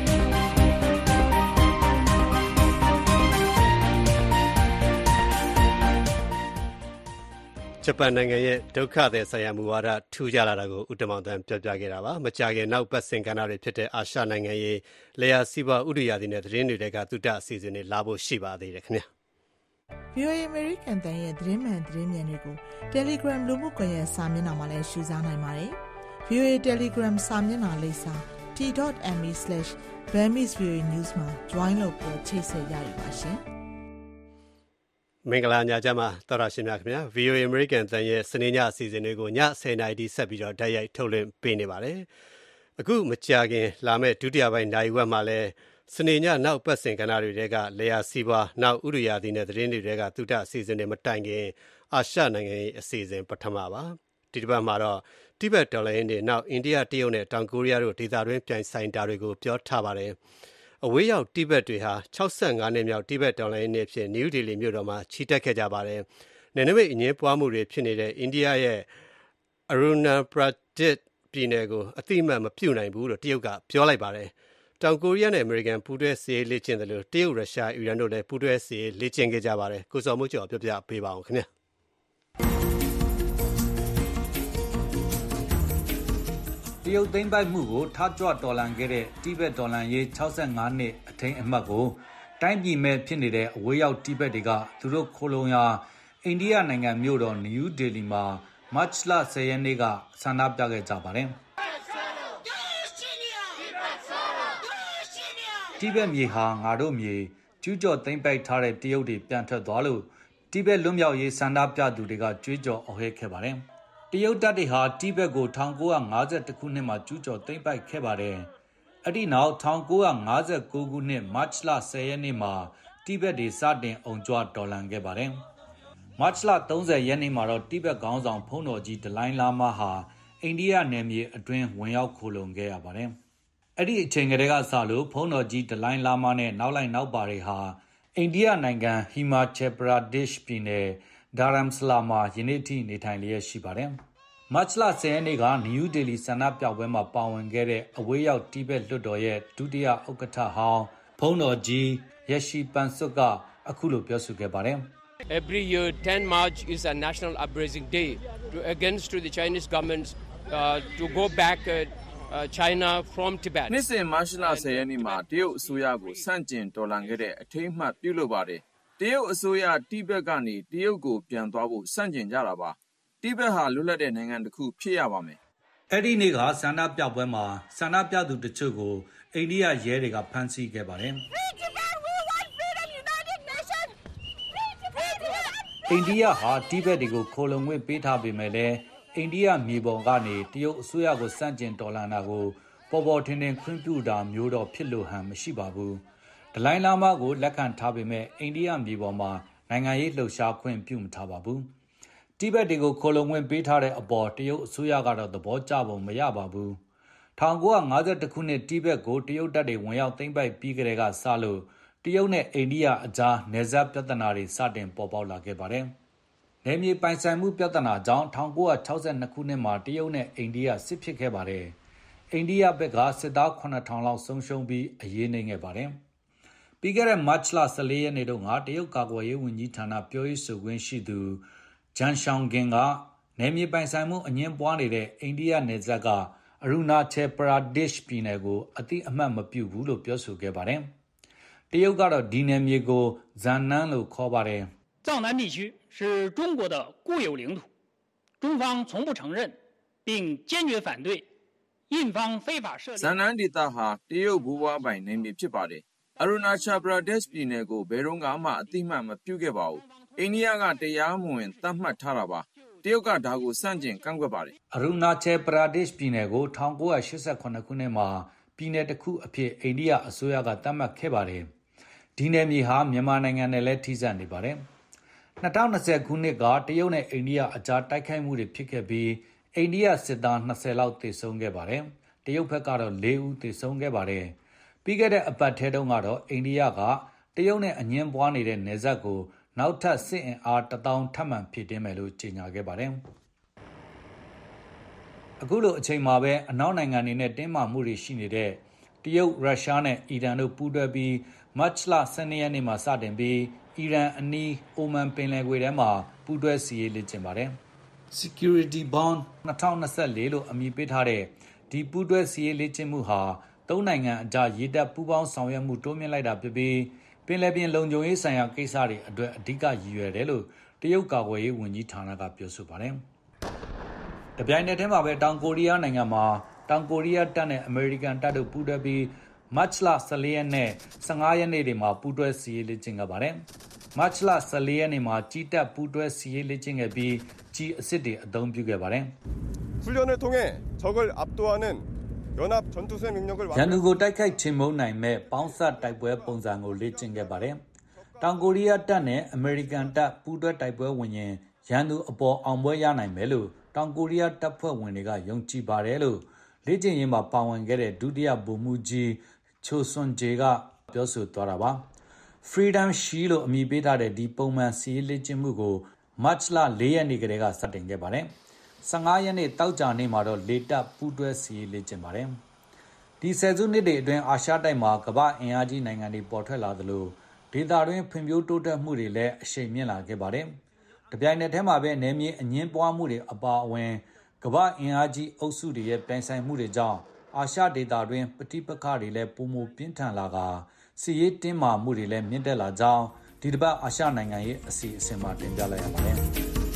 ဂျပန်နိုင်ငံရဲ့ဒုက္ခသည်ဆိုင်ရာမူဝါဒထူးခြားလာတာကိုဦးတမောင်တန်းပြောပြခဲ့တာပါမကြာခင်နောက်ပတ်စင်ကဏ္ဍတွေဖြစ်တဲ့အာရှနိုင်ငံရေးလေယာစီးပွားဥဒယာသည်နဲ့သတင်းတွေကသုတအစီအစဉ်တွေလာဖို့ရှိပါသေးတယ်ခင်ဗျာဗွီအိုအေ American တန်ရဲ့သတင်းမှန်သတင်းမြန်တွေကို Telegram လူမှုကွန်ရက်စာမျက်နှာမှာလည်းရှုစားနိုင်ပါတယ် ဗွီအိုအေ Telegram စာမျက်နှာလိပ်စာ t dot m e slash burmese voa news မှာ join လုပ်ပြီးချိတ်ဆက်ရရပါရှင်မင်္ဂလာညချမ်းပါတော်ရရှင်များခင်ဗျာ ဗွီအိုအေ American တန်ရဲ့စနေညအစီအစဉ်တွေကိုညဆယ်နာရီဆက်ပြီးတော့တိုက်ရိုက်ထုတ်လွှင့်ပေးနေပါတယ်အခုမကြာခင်လာမယ့်ဒုတိယပိုင်းနိုင်ဝက်မှာလည်းစနေညနောက်ပတ်စဉ်ကဏ္ဍတွေကလေယာစီးပွားနောက်ဥရိယာသည်နဲ့သတင်းတွေကသုတအစီအစဉ်တွေမတိုင်ခင်အာရှနိုင်ငံရေးအစီအစဉ်ပထမပါဒီတစ်ပတ်မှာတော့တိဘက်ဒေါ်လာရင်းတွေနောက်အိန္ဒိယတရုတ်နဲ့တောင်ကိုရီးယားတို့ဒေသတွင်းပြိုင်ဆိုင်တာတွေကိုပြောထားပါတယ်အဝေးရောက်တိဘက်တွေဟာ၆၅နှစ်မြောက်တိဘက်ဒေါ်လာရင်းတွေဖြစ်နယူးဒေလီမြို့တော်မှာချီတက်ခဲ့ကြပါတယ်နယ်နိမိတ်အငင်းပွားမှုတွေဖြစ်နေတဲ့အိန္ဒိယရဲ့အရူနာပရာဒစ်ပြည်နယ်ကိုအတိအမှန်မပြုတ်နိုင်ဘူးလို့တရုတ်ကပြောလိုက်ပါတယ်တောင်ကိုရီးယားနဲ့အမေရိကန်ပူးတွဲစစ်ရေးလေ့ကျင့်တယ်လို့တရုတ်ရုရှားအီရန်တို့လည်းပူးတွဲစစ်ရေးလေ့ကျင့်ခဲ့ကြပါတယ်ကိုစော်မိုးကျော်ပြောပြပေးပါအောင်ခင်ဗျာတရုတ်သိမ်းပိုက်မှုကိုထားကြွတော်လှန်ခဲ့တဲ့တိဘက်ဒေါ်လာရေး၆၅နှစ်အထိမ်းအမှတ်ကိုတိုင်းပြည်မဲ့ဖြစ်နေတဲ့အဝေးရောက်တိဘက်တွေကသူတို့ခိုလုံရာအိန္ဒိယနိုင်ငံမြို့တော်နယူးဒေလီမှာမတ်လ၁၀ရက်နေ့ကဆန္ဒပြခဲ့ကြပါတယ်တိဘက်မြေဟာငါတို့မြေကျူးကျော်သိမ်းပိုက်ထားတဲ့တရုတ်တွေပြန်ထွက်သွားလို့တိဘက်လွတ်မြောက်ရေးဆန္ဒပြသူတွေကကြွေးကြော်အော်ဟစ်ခဲ့ပါတယ်တရုတ်တပ်တွေဟာတိဘက်ကို၁၉၅၁ခုနှစ်မှာကျူးကျော်သိမ်းပိုက်ခဲ့ပါတယ်အဲ့ဒီနောက်၁၉၅၉ခုနှစ်မတ်လ၁၀ရက်နေ့မှာတိဘက်တွေစတင်အောင်ကြွတော်လှန်ခဲ့ပါတယ်မတ်လ၃၀ရက်နေ့မှာတော့တိဘက်ခေါင်းဆောင်ဖုန်းတော်ကြီးဒလိုင်းလာမာဟာအိန္ဒိယနယ်မြေအတွင်းဝင်ရောက်ခိုလုံခဲ့ရပါတယ်အဲ့ဒီအချိန်ကတည်းကစလို့ဖုန်းတော်ကြီးဒလိုင်းလာမာနဲ့နောက်လိုက်နောက်ပါတွေဟာအိန္ဒိယနိုင်ငံဟီမာချယ်ပရာဒေ့ရှ်ပြည်နယ်ဒါရမ်ဆလာမှာယနေ့ထိနေထိုင်လျက်ရှိပါတယ်မတ်လ၁၀ရက်နေ့ကနယူးဒေလီဆန္ဒပြပွဲမှာပါဝင်ခဲ့တဲ့အဝေးရောက်တိဘက်လွှတ်တော်ရဲ့ဒုတိယဥက္ကဋ္ဌဟောင်းဖုန်းတော်ကြီးယက်ရှိပန်စွတ်ကအခုလိုပြောဆိုခဲ့ပါတယ် Every year ten March is a national uprising day to against to the Chinese government uh, to go back uh, uh, China from Tibet နှစ်စဉ်မတ်လ၁၀ရက်နေ့မှာတရုတ်အစိုးရကိုဆန့်ကျင်တော်လှန်ခဲ့တဲ့အထိမ်းအမှတ်ပြုလုပ်ပါတယ်တရုတ်အစိုးရတိဘက်ကနေတရုတ်ကိုပြန်သွားဖို့ဆန့်ကျင်ကြတာပါတိဘက်ဟာလွတ်လပ်တဲ့နိုင်ငံတစ်ခုဖြစ်ရပါမယ်အဲ့ဒီနေ့ကဆန္ဒပြပွဲမှာဆန္ဒပြသူတချို့ကိုအိန္ဒိယရဲတွေကဖမ်းဆီးခဲ့ပါတယ်အိန္ဒိယဟာတိဘက်တွေကိုခိုလုံခွင့်ပေးထားပေမဲ့လည်းအိန္ဒိယမြေပေါ်ကနေတရုတ်အစိုးရကိုစန့်ကျင်တော်လှန်တာကိုပေါ်ပေါ်ထင်ထင်ခွင့်ပြုတာမျိုးတော့ဖြစ်လို့ဟန်မရှိပါဘူးဒလိုင်းလာမာကိုလက်ခံထားပေမဲ့အိန္ဒိယမြေပေါ်မှာနိုင်ငံရေးလှုပ်ရှားခွင့်ပြုမထားပါဘူးတိဘက်တွေကိုခိုလုံခွင့်ပေးထားတဲ့အပေါ်တရုတ်အစိုးရကတော့သဘောကျပုံမရပါဘူး၁၉၅၁ခုနှစ်တိဘက်ကိုတရုတ်တပ်တွေဝင်ရောက်သိမ်းပိုက်ပြီးကတည်းကစလို့တရုတ်နဲ့အိန္ဒိယအကြားနယ်စပ်ပြဿနာတွေစတင်ပေါ်ပေါက်လာခဲ့ပါတယ်။နယ်မြေပိုင်ဆိုင်မှုပြဿနာကြောင့်၁၉၆၂ခုနှစ်မှာတရုတ်နဲ့အိန္ဒိယစစ်ဖြစ်ခဲ့ပါတယ်။အိန္ဒိယဘက်ကစစ်သားခုနှစ်ထောင်လောက်ဆုံးရှုံးပြီးအရေးနိမ့်ခဲ့ပါတယ်။ပြီးခဲ့တဲ့မတ်လ၁၄ရက်နေ့တုန်းကတရုတ်ကာကွယ်ရေးဝန်ကြီးဌာနပြောရေးဆိုခွင့်ရှိသူဂျန်ရှောင်ဂင်ကနယ်မြေပိုင်ဆိုင်မှုအငြင်းပွားနေတဲ့အိန္ဒိယနယ်စပ်ကအရူနာချယ်ပရာဒေ့ရှ်ပြည်နယ်ကိုအတိအမှတ်မပြုဘူးလို့ပြောဆိုခဲ့ပါတယ်။တရုတ်ကတော့ဒီနယ်မြေကိုဇန်နန်းလို့ခေါ်ပါတယ် “藏南地区是中国的固有领土，中方从不承认，并坚决反对印方非法设立。” ဇန်နန်းဒေသဟာတရုတ်ဘူဝါပိုင်နယ်မြေဖြစ်ပါတယ်။အရူနာချယ်ပရာဒေ့ရှ်ပြည်နယ်ကိုဘယ်တော့မှအတိအမှတ်မပြုခဲ့ပါဘူး။အိန္ဒိယကတရားမဝင်သတ်မှတ်ထားတာပါတရုတ်ကဒါကိုစန့်ကျင်ကန့်ကွက်ပါတယ်အရူနာချယ်ပရာဒေ့ရှ်ပြည်နယ်ကို၁၉၈၇ခုနှစ်မှာပြည်နယ်တစ်ခုအဖြစ်အိန္ဒိယအစိုးရကသတ်မှတ်ခဲ့ပါတယ်ဒီနယ်မြေဟာမြန်မာနိုင်ငံနဲ့လည်းထိစပ်နေပါတယ်၂၀၂၀ခုနှစ်ကတရုတ်နဲ့အိန္ဒိယအကြားတိုက်ခိုက်မှုတွေဖြစ်ခဲ့ပြီးအိန္ဒိယစစ်သား၂၀လောက်သေဆုံးခဲ့ပါတယ်တရုတ်ဘက်ကတော့၄ဦးသေဆုံးခဲ့ပါတယ်ပြီးခဲ့တဲ့အပတ်ထဲတုန်းကတော့အိန္ဒိယကတရုတ်နဲ့အငြင်းပွားနေတဲ့နယ်စပ်ကိုနောက်ထပ်စစ်အင်အားတစ်သောင်းထပ်မံဖြည့်တင်းမယ်လို့ကြေညာခဲ့ပါတယ်အခုလိုအချိန်မှာပဲအနောက်နိုင်ငံတွေနဲ့တင်းမာမှုတွေရှိနေတဲ့တရုတ်ရုရှားနဲ့အီရန်တို့ပူးတွဲပြီးမတ်လ၁၂ရက်နေ့မှာစတင်ပြီးအီရန်အနီးအိုမန်ပင်လယ်ကွေ့ထဲမှာပူးတွဲစီရေးလေ့ကျင့်ပါတယ် Security Bond ၂၀၂၄လို့အမည်ပေးထားတဲ့ဒီပူးတွဲစီရေးလေ့ကျင့်မှုဟာသုံးနိုင်ငံအကြားရေတပ်ပူးပေါင်းဆောင်ရွက်မှုတိုးမြှင့်လိုက်တာဖြစ်ပြီးပင်လယ်ပြင်လုံခြုံရေးဆိုင်ရာကိစ္စတွေအတွက်အဓိကရည်ရွယ်တယ်လို့တရုတ်ကာကွယ်ရေးဝန်ကြီးဌာနကပြောဆိုပါတယ်။တပြိုင်နက်တည်းမှာပဲတောင်ကိုရီးယားနိုင်ငံမှာတောင်ကိုရီးယားတပ်နဲ့အမေရိကန်တပ်တို့ပူးတွဲပြီးမတ်လ၁၄ရက်နဲ့၁၅ရက်နေ့တွေမှာပူးတွဲစီရေးလေ့ကျင့်ခဲ့ပါတယ်။မတ်လ၁၄ရက်နေ့မှာကြီးတပ်ပူးတွဲစီရေးလေ့ကျင့်ခဲ့ပြီးကြီးအစ်စ်တွေအသုံးပြုခဲ့ပါတယ်။ 훈련을 통해 적을 압도하는 연합 전투세 능력을 ရန်သူကိုတိုက်ခိုက်ချေမှုန်းနိုင်မဲ့ပေါင်းစပ်တိုက်ပွဲပုံစံကိုလေ့ကျင့်ခဲ့ပါတယ်။တောင်ကိုရီးယားတပ်နဲ့အမေရိကန်တပ်ပူးတွဲတိုက်ပွဲဝင်ရင်ရန်သူအပေါ်အောင်ပွဲရနိုင်မယ်လို့တောင်ကိုရီးယားတပ်ဖွဲ့ဝင်တွေကယုံကြည်ပါတယ်လို့လေ့ကျင့်ရေးမှာပါဝင်ခဲ့တဲ့ဒုတိယဗိုလ်မှူးကြီးချိုဆွန်ဂျေကပြောဆိုသွားတာပါ။ Freedom Shield လို့အမည်ပေးထားတဲ့ဒီပုံမှန်စီးလေ့ကျင့်မှုကိုမတ်လ၄ရက်နေ့ကတည်းကစတင်ခဲ့ပါတယ်။၁၅ရက်နေ့တောက်ကြနေ့မှာတော့လေတပ်ပူးတွဲစီးလေ့ကျင့်ပါတယ်။ဒီဆယ်စုနှစ်တွေအတွင်းအာရှတိုက်မှာကမ္ဘာအင်အားကြီးနိုင်ငံတွေပေါ်ထွက်လာသလိုဒေသတွင်းဖွံ့ဖြိုးတိုးတက်မှုတွေလည်းအရှိန်မြင့်လာခဲ့ပါတယ်။တပြိုင်နက်တည်းမှာပဲနယ်မြေအငင်းပွားမှုတွေအပါအဝင်ကမ္ဘာအင်အားကြီးအုပ်စုတွေရဲ့ပြိုင်ဆိုင်မှုတွေကြောင့်အာရှဒေသတွင်းပဋိပက္ခတွေလည်းပုံမပြင်းထန်လာကစီးရေးတင်းမာမှုတွေလည်းမြင့်တက်လာကြောင်းဒီတစ်ပတ်အာရှနိုင်ငံရေးအစီအစဉ်မှာတင်ပြလိုက်ရပါတယ်။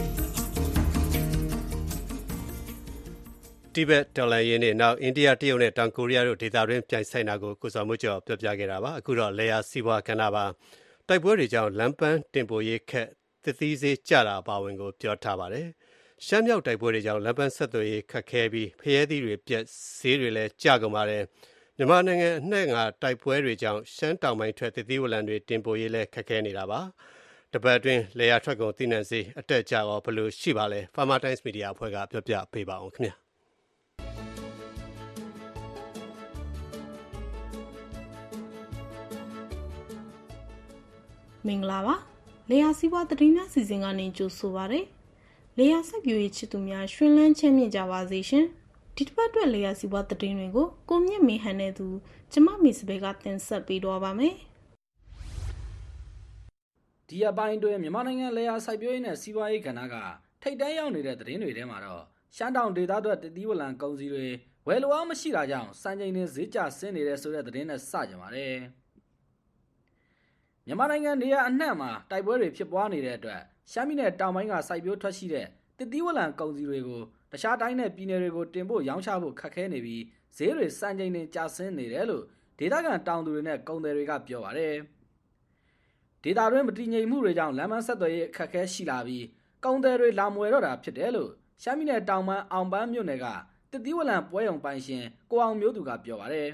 တိဘက်တော်လှန်ရေးနဲ့နောက်အိန္ဒိယတရုတ်နဲ့တောင်ကိုရီးယားတို့ဒေသတွင်းပြိုင်ဆိုင်တာကိုကိုစော်မှုကျော်ပြောပြခဲ့တာပါအခုတော့လေယာစီးပွားကဏ္ဍပါတိုက်ပွဲတွေကြောင့်လမ်းပန်းတင်ပို့ရေးခက်သတိစေးကြတာအပါဝင်ကိုပြောထားပါတယ်ရှမ်းမြောက်တိုက်ပွဲတွေကြောင့်လမ်းပန်းဆက်သွယ်ရေးခက်ခဲပြီးဖျဲသီးတွေပြက်ဈေးတွေလည်းကျကုန်ပါတယ်မြန်မာနိုင်ငံအနှံ့ကတိုက်ပွဲတွေကြောင့်ရှမ်းတောင်ပိုင်းထွက်သတိဝလံတွေတင်ပို့ရေးလည်းခက်ခဲနေတာပါတပတ်အတွင်းလေယာထွက်ကုန်သိနှံဈေးအတက်ကြတော့ဘယ်လိုရှိပါလဲ Farmer Times Media အဖွဲ့ကပြောပြပေးပါအောင်ခင်ဗျာမင်္ဂလာပါလေယာစီးပွားသတင်းများစီစဉ်ကနေကြိုဆိုပါရစေလေယာစိုက်ပျိုးရေးချစ်သူများရွှင်လန်းချမ်းမြေ့ကြပါစေရှင်ဒီတစ်ပတ်အတွက်လေယာစီးပွားသတင်းတွေကိုကိုမြင့်မေဟန်နဲ့သူကျမမေစပယ်ကတင်ဆက်ပေးတော့ပါမယ်ဒီအပိုင်းတွင်မြန်မာနိုင်ငံလေယာစိုက်ပျိုးရေးနဲ့စီးပွားရေးကဏ္ဍကထိပ်တန်းရောက်နေတဲ့သတင်းတွေထဲမှာတော့ရှမ်းတောင်ဒေသအတွက်တတိဝလံကုန်စည်တွေဝယ်လိုအားမရှိတာကြောင့်စံချိန်တွေဈေးကျဆင်းနေတဲ့ဆိုတဲ့သတင်းနဲ့စကြပါတယ်မြန်မာနိုင်ငံနေရာအနှံ့မှာတိုက်ပွဲတွေဖြစ်ပွားနေတဲ့အတွက်ရှမ်းပြည်နယ်တောင်ပိုင်းကစိုက်ပျိုးထွက်ရှိတဲ့တတိဝလံကုန်စည်တွေကိုတခြားတိုင်းနဲ့ပြည်နယ်တွေကိုတင်ပို့ရောင်းချဖို့ခက်ခဲနေပြီးဈေးတွေစံချိန်တွေကျဆင်းနေတယ်လို့ဒေသခံတောင်သူတွေနဲ့ကုန်သည်တွေကပြောပါတယ်ဒေသတွင်းမတည်ငြိမ်မှုတွေကြောင့်လမ်းမဆက်သွယ်ရေးအခက်အခဲရှိလာပြီးကုန်သည်တွေလာမွေတော့တာဖြစ်တယ်လို့ရှမ်းပြည်နယ်တောင်ပိုင်းအောင်ပန်းမြို့နယ်ကတတိဝလံပွဲရုံပိုင်ရှင်ကိုအောင်မျိုးသူကပြောပါတယ်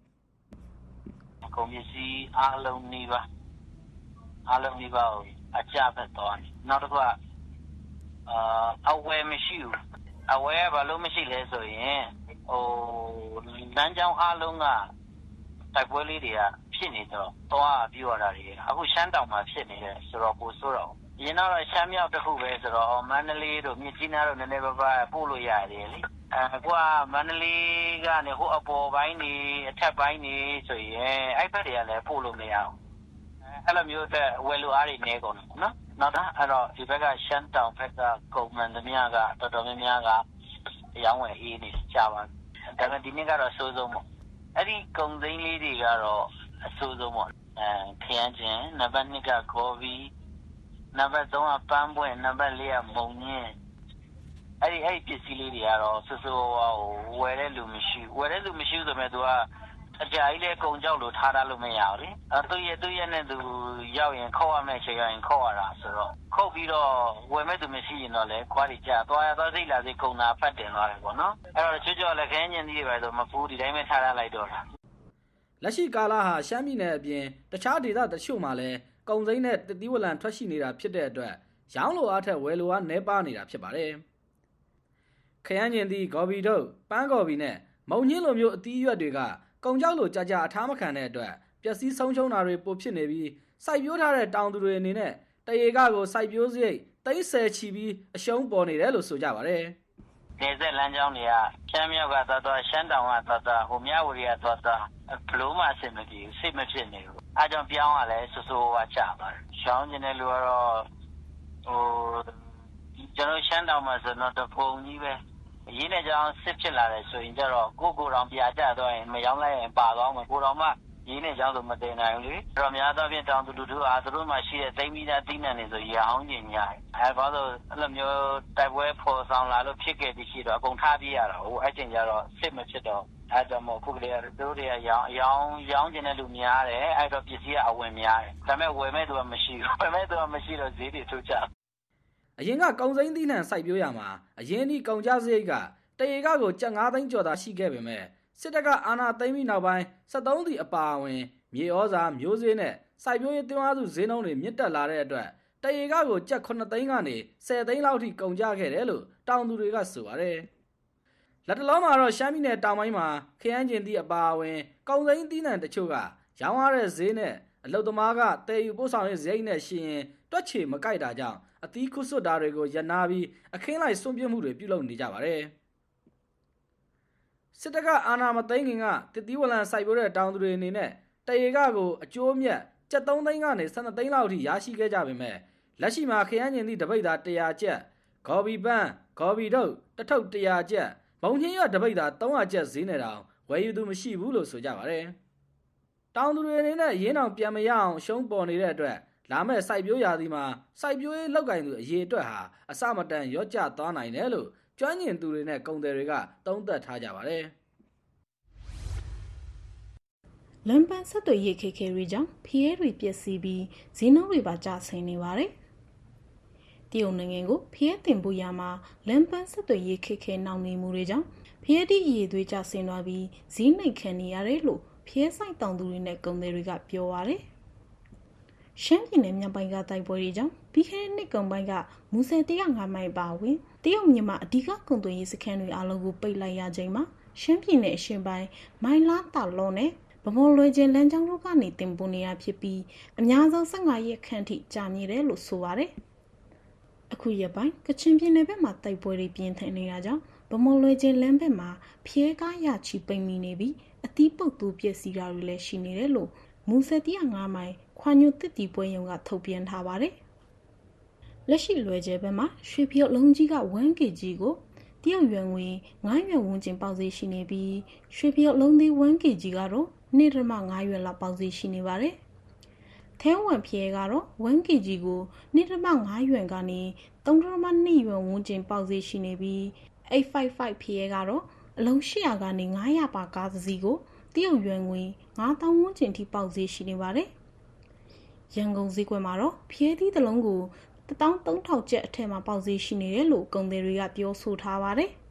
ကုန်ပစ္စည်းအားလုံးနေပါအားလုံးဒီပါအကြပဲတော့နောက်တစ်ခါအာအဝယ်မရှိဘူးအဝယ်ဘာလို့မရှိလဲဆိုရင်ဟိုလမ်းကြောင်းအားလုံးကတိုက်ပွဲလေးတွေကဖြစ်နေတော့သွားပြောရတာတွေအခုရှမ်းတောင်မှာဖြစ်နေတယ်ဆိုတော့ပိုဆိုတော့ရင်းတော့ရှမ်းမြောက်တစ်ခုပဲဆိုတော့မန္တလေးတို့မြစ်ကြီးနားတို့နည်းနည်းပါးပါးပို့လို့ရတယ်လေအဲကွာမန္တလေးကနေဟိုအပေါ်ပိုင်းနေအထက်ပိုင်းနေဆိုရင်အဲ့ဘက်တွေကလည်းပို့လို့မရဘူးအဲ့လိုမျိုးတဲ့ဝယ်လိုအားတွေနေကုန်တယ်နော်နောက်တော့အဲ့တော့ဒီဘက်ကရှမ်းတောင်ဘက်ကကုန်မှန်သမျှကတော်တော်များများကရောင်းဝယ်အေးနေကြပါဒါပေမဲ့ဒီနေ့ကတော့အဆိုးဆုံးပေါ့အဲ့ဒီကုန်သိန်းလေးတွေကတော့အဆိုးဆုံးပေါ့အဲခရမ်းချင်းနံပါတ်နှစ်ကဂေါ်ဘီနံပါတ်သုံးကပန်းပွင့်နံပါတ်လေးကမုံညင်းအဲ့ဒီအဲ့ဒီပစ္စည်းလေးတွေကတော့စိုးစိုးဝါးဝယ်တဲ့လူမရှိဝယ်တဲ့လူမရှိဆိုမဲ့သူကအကြာကြီးလေးကုန်ကြောက်လို့ထားတာလို့မရဘူးလေအဲသူရဲ့သူရဲ့နဲ့သူရောက်ရင်ခေါက်ရမယ်ချိန်ရောက်ရင်ခေါက်ရတာဆိုတော့ခုတ်ပြီးတော့ဝယ်မဲ့သူမရှိရင်တော့လေခွားတွေကြာသွားရသွားစိတ်လာစိတ်ကုန်တာဖတ်တင်သွားတယ်ပေါ့နော်အဲ့တော့ချွတ်ချွတ်လည်းခင်းညင်သေးပဲဆိုမပူးဒီတိုင်းပဲထားရလိုက်တော့တာလက်ရှိကာလဟာရှမ်းပြည်နယ်အပြင်တခြားဒေသတချို့မှာလည်းကုန်စိမ်းနဲ့တတိဝလံထွက်ရှိနေတာဖြစ်တဲ့အတွက်ရောင်းလိုအားထက်ဝယ်လိုအားနည်းပါးနေတာဖြစ်ပါတယ်ခရမ်းညင်သည့်ဂေါ်ဘီတို့ပန်းဂေါ်ဘီနဲ့မုံညင်းလိုမျိုးအသီးရွက်တွေကကုန်ကြောက်လိုကြာကြာအထားမခံတဲ့အတွက်ပျက်စီးဆုံးရှုံးတာတွေပိုဖြစ်နေပြီးစိုက်ပျိုးထားတဲ့တောင်သူတွေအနေနဲ့တရေကကိုစိုက်ပျိုးစရိတ်သိန်းဆယ်ချီပြီးအရှုံးပေါ်နေတယ်လို့ဆိုကြပါတယ်။နေဆက်လမ်းကြောင်းတွေကရှမ်းမြောက်ကသွားသွားရှမ်းတောင်ကသွားသွားဟိုမြဝတီကသွားသွားဘလို့မှအဆင်မပြေဘူးစိတ်မဖြစ်နေဘူး။အဲကြောင့်ပြောင်းရလဲစိုးစိုးဝါချပါတယ်။ရှောင်းကျင်တဲ့လူကတော့ဟိုကျွန်တော်ရှမ်းတောင်မှာဆိုတော့တပုံကြီးပဲအရေးနဲ့ကြောင်းစစ်ဖြစ်လာတယ်ဆိုရင်ကျတော့ကိုကိုတော်ပြာကျသွားရင်မရောက်လိုက်ရင်ပါသွားမယ်ကိုတော်မှရင်းနဲ့ကြောင်းဆိုမတင်နိုင်ဘူးလေအဲ့တော့များသောဖြင့်တောင်သူလူထုအားသူတို့မှရှိတဲ့တိမ်မီသားတိနှံနေဆိုရအောင်ကျင်ညာအဲဘာလို့အဲ့လိုမျိုးတိုက်ပွဲဖော်ဆောင်လာလို့ဖြစ်ခဲ့ပြီးရှိတော့အကုန်ထားပြရတာဟိုအဲ့ချိန်ကျတော့စစ်မဖြစ်တော့အဲ့တော့မို့ခုကလေးကတို့တွေကရောင်းရောင်းရောင်းကျင်တဲ့လူများတယ်အဲ့တော့ပစ္စည်းကအဝင်များတယ်ဒါပေမဲ့ဝယ်မဲ့သူကမရှိဘူးဝယ်မဲ့သူကမရှိတော့ဈေးတွေထုတ်ကြအရင်ကကုံစိမ်းသီးနှံစိုက်ပျိုးရမှာအရင်ဒီကုံကြစရိတ်ကတရေကကိုကျပ်ငါးသိန်းကျော်သာရှိခဲ့ပေမဲ့စစ်တပ်ကအာဏာသိမ်းပြီးနောက်ပိုင်းစက်သုံးဆီအပါအဝင်မြေဩဇာမျိုးစေ့နဲ့စိုက်ပျိုးရေးသွင်းအားစုဈေးနှုန်းတွေမြင့်တက်လာတဲ့အတွက်တရေကကိုကျပ်ခုနှစ်သိန်းကနေဆယ်သိန်းလောက်ထိကုန်ကျခဲ့တယ်လို့တောင်သူတွေကဆိုပါတယ်။လက်တလုံးမှာတော့ရှမ်းပြည်နယ်တောင်ပိုင်းမှာခရမ်းကျင်သီးအပါအဝင်ကုံစိမ်းသီးနှံတချို့ကရောင်းရတဲ့ဈေးနဲ့အလုတ်သမားကတည်ယူပို့ဆောင်ရေးဈေးနဲ့ရှင်ရင်တွက်ချေမကိုက်တာကြောင့်အသီးခုဆွတ်တာတွေကိုရနာပြီးအခင်းလိုက်စွန့်ပစ်မှုတွေပြုလုပ်နေကြပါတယ်။စစ်တပ်ကအာဏာမသိမ်းခင်ကတတိဝလံစိုက်ပျိုးတဲ့တောင်သူတွေအနေနဲ့တရေကကိုအကျိုးမြတ်ကျပ်သုံးသိန်းကနေဆယ်နှစ်သိန်းလောက်ထိရရှိခဲ့ကြပေမဲ့လက်ရှိမှာခရမ်းကျင်သည့်တပိတ်သားတစ်ရာကျပ်ဂေါ်ဘီပန်းဂေါ်ဘီထုတ်တထုပ်တစ်ရာကျပ်မုံချင်းရွက်တပိတ်သားသုံးရာကျပ်ဈေးနဲ့တောင်ဝယ်ယူသူမရှိဘူးလို့ဆိုကြပါတယ်။တောင်သူတွေအနေနဲ့ရင်းအောင်ပြန်မရအောင်ရှုံးပေါ်နေတဲ့အတွက်လာမဲ့စိုက်ပျိုးရာသီမှာစိုက်ပျိုးရေးလောက်ကင်သူအရေးအတွက်ဟာအစမတန်ရော့ကျသွားနိုင်တယ်လို့ကျွမ်းကျင်သူတွေနဲ့ကုန်သည်တွေကသုံးသပ်ထားကြပါတယ်။လမ်းပန်းဆက်သွယ်ရေးခေခေတွေကြောင့်ဖျဲတွေပျက်စီးပြီးဈေးနှုန်းတွေပါကျဆင်းနေပါတယ်။တရုတ်နိုင်ငံကိုဖျဲတင်ပို့ရမှာလမ်းပန်းဆက်သွယ်ရေးခေခေနှောင့်နှေးမှုတွေကြောင့်ဖျဲတိအရေးသွေးကျဆင်းသွားပြီးဈေးနှိမ်ခံနေရတယ်လို့ဖျဲဆိုင်တောင်သူတွေနဲ့ကုန်သည်တွေကပြောပါတယ်။ရှမ်းပြည်နယ်မြောက်ပိုင်းကတိုက်ပွဲတွေကြောင့်ပြီးခဲ့တဲ့နှစ်ကုန်ပိုင်းကမူဆယ်တစ်ရာငါးမိုင်ပါဝင်တရုတ်မြန်မာအဓိကကုန်သွယ်ရေးစခန်းတွေအားလုံးကိုပိတ်လိုက်ရချိန်မှာရှမ်းပြည်နယ်အရှေ့ပိုင်းမိုင်လာတာလောနဲ့ဗမော်လွယ်ကျင်းလမ်းကြောင်းတို့ကနေတင်ပို့နေရဖြစ်ပြီးအများဆုံး၁၅ရက်ခန့်ထိကြာမြင့်တယ်လို့ဆိုပါတယ်။အခုရက်ပိုင်းကချင်ပြည်နယ်ဘက်မှာတိုက်ပွဲတွေပြင်းထန်နေတာကြောင့်ဗမော်လွယ်ကျင်းလမ်းဘက်မှာဖျဲကားရချီပိတ်မိနေပြီးအသီးပုတ်သူပျက်စီးတာတွေလည်းရှိနေတယ်လို့မူဆယ်တစ်ရာငါးမိုင်ခွာညိုတစ်တီပွဲရုံကထုတ်ပြန်ထားပါတယ်။လက်ရှိလွယ်ကျဲဘက်မှာရွှေဖြုတ်လုံးကြီးက one kilogram ကိုတရုတ်ရွှေငွေငါးရွှေဝန်းကျင်ပေါက်ဈေးရှိနေပြီးရွှေဖြုတ်လုံးသေး one kilogram ကတော့နေ့တမငါးရွှေလောက်ပေါက်ဈေးရှိနေပါတယ်။ထဲဝမ်ဖျဲကတော့ one kilogram ကိုနေ့တမငါးရွှေကနေသုံးတမနှစ်ရွှေဝန်းကျင်ပေါက်ဈေးရှိနေပြီးeight fifty-fiveဖျဲကတော့အလုံး၈ရာကနေ၅ရာပါကားစီကိုတရုတ်ရွှေငွေငါးသောင်းဝန်းကျင်ထိပေါက်ဈေးရှိနေပါတယ်။ရန်ကုန်ဈေးကွက်မှာတော့ဖျဲသီးတစ်လုံးကိုတစ်သောင်းသုံးထောင်ကျပ်အထက်မှာပေါက်ဈေးရှိနေတယ်လို့ကုန်သည်တွေကပြောဆိုထားပါတယ်။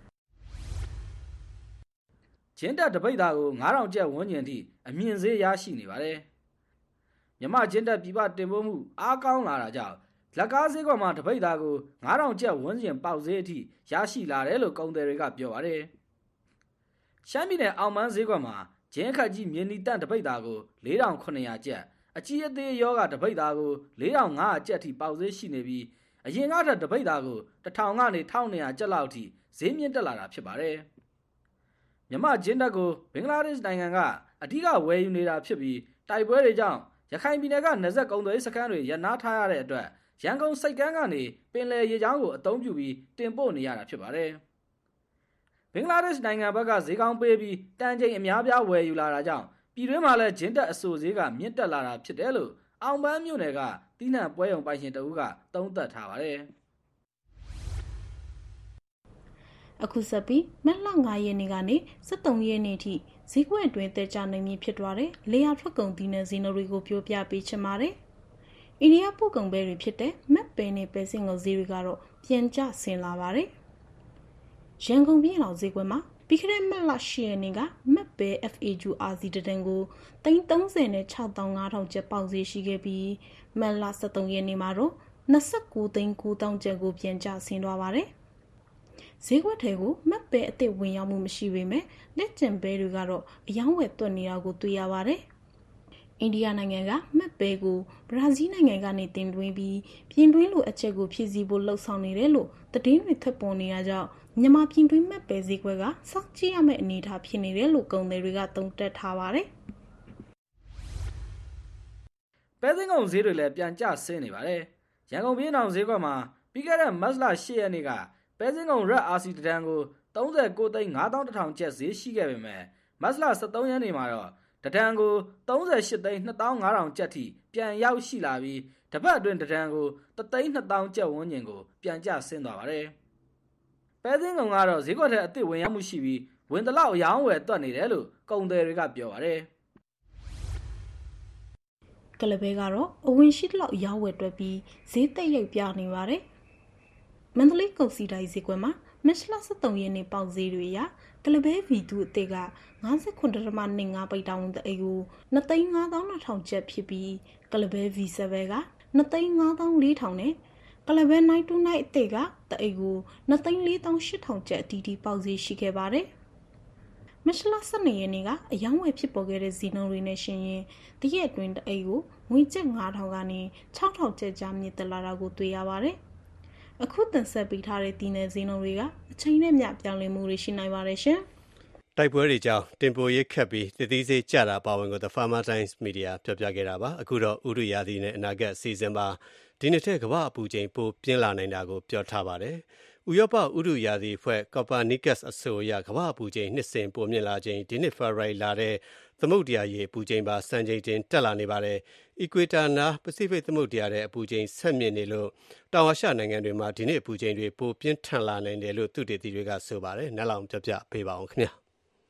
ကျင်းတက်တပိတ်သားကိုငါးထောင်ကျပ်ဝန်းကျင်ထိအမြင့်ဈေးရရှိနေပါတယ်။မြမကျင်းတက်ပြပတင်ပို့မှုအားကောင်းလာတာကြောင့်လက်ကားဈေးကွက်မှာတပိတ်သားကိုငါးထောင်ကျပ်ဝန်းကျင်ပေါက်ဈေးအထိရရှိလာတယ်လို့ကုန်သည်တွေကပြောပါတယ်။ရှမ်းပြည်နယ်အောင်မန်းဈေးကွက်မှာကျင်းခတ်ကြီးမြင်းနီတန့်တပိတ်သားကို၄ထောင်ခုနှစ်ရာကျပ်အကြီးအသေးရောဂါတပိတ်သားကို၄ထောင်ငါးရာကျပ်ထိပေါက်ဈေးရှိနေပြီးအရင်ကထက်တပိတ်သားကိုတစ်ထောင်ကနေတစ်ထောင်နှစ်ရာကျပ်လောက်ထိဈေးမြင့်တက်လာတာဖြစ်ပါတယ်။မြမကျင်းတက်ကိုဘင်္ဂလားဒေ့ရှ်နိုင်ငံကအဓိကဝယ်ယူနေတာဖြစ်ပြီးတိုက်ပွဲတွေကြောင့်ရခိုင်ပြည်နယ်ကနယ်စပ်ကုန်သွယ်ရေးစခန်းတွေရပ်နားထားရတဲ့အတွက်ရန်ကုန်စိတ်ကမ်းကနေပင်လယ်ရေကြောင်းကိုအသုံးပြုပြီးတင်ပို့နေရတာဖြစ်ပါတယ်။ဘင်္ဂလားဒေ့ရှ်နိုင်ငံဘက်ကဈေးကောင်းပေးပြီးတန်ချိန်အများပြားဝယ်ယူလာတာကြောင့်ပြည်တွင်းမှာလည်းဂျင်းတက်အဆိုဈေးကမြင့်တက်လာတာဖြစ်တယ်လို့အောင်ပန်းမြို့နယ်ကတီးနှံပွဲရုံပိုင်ရှင်တဦးကသုံးသပ်ထားပါတယ်။အခုဆက်ပြီးမတ်လ၅ရက်နေ့ကနေ၁၃ရက်နေ့ထိဈေးကွက်အတွင်းတက်ကြနိုင်မည်ဖြစ်သွားတဲ့လေယာထွက်ကုန်ဒီနယ်ဈေးနှုန်းတွေကိုပြောပြပေးချင်ပါတယ်။အိန္ဒိယပို့ကုန်ပဲတွေဖြစ်တဲ့မက်ပဲနဲ့ပဲစင်ငုံဈေးတွေကတော့ပြန်ကျဆင်းလာပါတယ်။ရန်ကုန်ပြည်တော်ဈေးကွက်မှာပြီးခဲ့တဲ့မတ်လ၈ရက်နေ့ကမက်ပဲ F A Q R C တတန်ကိုသိန်း၃၀နဲ့၆သောင်း၅ထောင်ကျပ်ပေါက်ဈေးရှိခဲ့ပြီးမတ်လ၁၃ရက်နေ့မှာတော့၂၉သိန်း၉သောင်းကျပ်ကိုပြန်ကျဆင်းသွားပါတယ်။ဈေးကွက်ထဲကိုမက်ပဲအသစ်ဝင်ရောက်မှုမရှိပေမဲ့လက်ကျန်ပဲတွေကတော့အယောင်းဝယ်သွက်နေတာကိုတွေ့ရပါတယ်။အိန္ဒိယနိုင်ငံကမက်ပဲကိုဘရာဇီးနိုင်ငံကနေတင်သွင်းပြီးပြင်သွင်းလိုအပ်ချက်ကိုဖြည့်ဆည်းဖို့လှုံ့ဆော်နေတယ်လို့သတင်းတွေထွက်ပေါ်နေတာကြောင့်မြန်မာပြင်သွင်းမက်ပဲဈေးကွက်ကစောင့်ကြည့်ရမယ့်အနေအထားဖြစ်နေတယ်လို့ကုန်သည်တွေကသုံးသပ်ထားပါတယ်။ပဲစင်းကုန်ဈေးတွေလည်းပြန်ကျဆင်းနေပါတယ်။ရန်ကုန်ပြည်ထောင်ဈေးကွက်မှာပြီးခဲ့တဲ့မတ်လ၈ရက်နေ့ကပဲစင်းကုန်ရက်အာစီတန်ကို၃၉သိန်း၅သောင်းတစ်ထောင်ကျပ်ဈေးရှိခဲ့ပေမဲ့မတ်လ၁၃ရက်နေ့မှာတော့တဒံကို၃၈သိန်း၂သောင်း၅ထောင်ကျပ်ထိပြန်ရောက်ရှိလာပြီးတပတ်အတွင်းတဒံကို၁သိန်း၂သောင်းကျပ်ဝန်းကျင်ကိုပြန်ကျဆင်းသွားပါတယ်။ပဲစင်းကုန်ကတော့ဈေးကွက်ထဲအသစ်ဝင်ရောက်မှုရှိပြီးဝင်တလောက်အယောင်းဝယ်တွက်နေတယ်လို့ကုန်သည်တွေကပြောပါတယ်။ကလပဲကတော့အဝင်ရှိတလောက်ရောင်းဝယ်တွက်ပြီးဈေးသက်ရိပ်ပြနေပါတယ်။မန္တလေးကုန်စည်တိုင်းဈေးကွက်မှာမတ်လ၁၃ရက်နေ့ပေါက်ဈေးတွေအရကလပဲဗီတူအသစ်က၅၉.၂၅ပိတ်တောင်းတအိတ်ကို၂သိန်း၅သောင်း၂ထောင်ကျပ်ဖြစ်ပြီးကလပဲ ဗီ ဆဗန် က၂သိန်း၅သောင်း၄ထောင်နဲ့ကလပဲနိုင်းတူနိုင်းအသစ်ကတအိတ်ကို၂သိန်း၄သောင်း၈ထောင်ကျပ်အတီးတီးပေါက်ဈေးရှိခဲ့ပါတယ်။မတ်လ၁၂ရက်နေ့ကအယောင်းဝယ်ဖြစ်ပေါ်ခဲ့တဲ့ဈေးနှုန်းတွေနဲ့ရှင်ရင်တရက်အတွင်းတအိတ်ကိုငွေကျပ်၅ထောင်ကနေ၆ထောင်ကျပ်ကြားမြင့်တက်လာတာကိုတွေ့ရပါတယ်။အခုတင်ဆက်ပေးထားတဲ့ဒီနယ်ဈေးနှုန်းတွေကအချိန်နဲ့မျှပြောင်းလဲမှုတွေရှိနိုင်ပါတယ်ရှင်။တိုက်ပွဲတွေကြောင့်တင်ပိုရေးခက်ပြီးတည်တည်စေကြတာပါဝင်ကို The Farmer Times Media ပြောပြခဲ့တာပါအခုတော့ဥရုရာသီနဲ့အနာဂတ်စီစဉ်မှာဒီနှစ်ထက်ကမ္ဘာအပူချိန်ပိုပြင်းလာနိုင်တာကိုပြောထားပါတယ်ဥရောပဥရုရာသီအဖွဲ့ Copernicus အဆိုအရကမ္ဘာအပူချိန်နှစ်စဉ်ပိုမြင့်လာချိန်ဒီနှစ် February လာတဲ့သမုဒ္ဒရာရေအပူချိန်ပါစံချိန်တင်တက်လာနေပါတယ်။ Equator နား Pacific သမုဒ္ဒရာရဲ့အပူချိန်ဆက်မြင့်နေလို့တောင်အာရှနိုင်ငံတွေမှာဒီနေ့အပူချိန်တွေပိုပြင်းထန်လာနိုင်တယ်လို့သုတေသီတွေကဆိုပါတယ်။နောက်လောင်ပြပြပေးပါအောင်ခင်ဗျာ။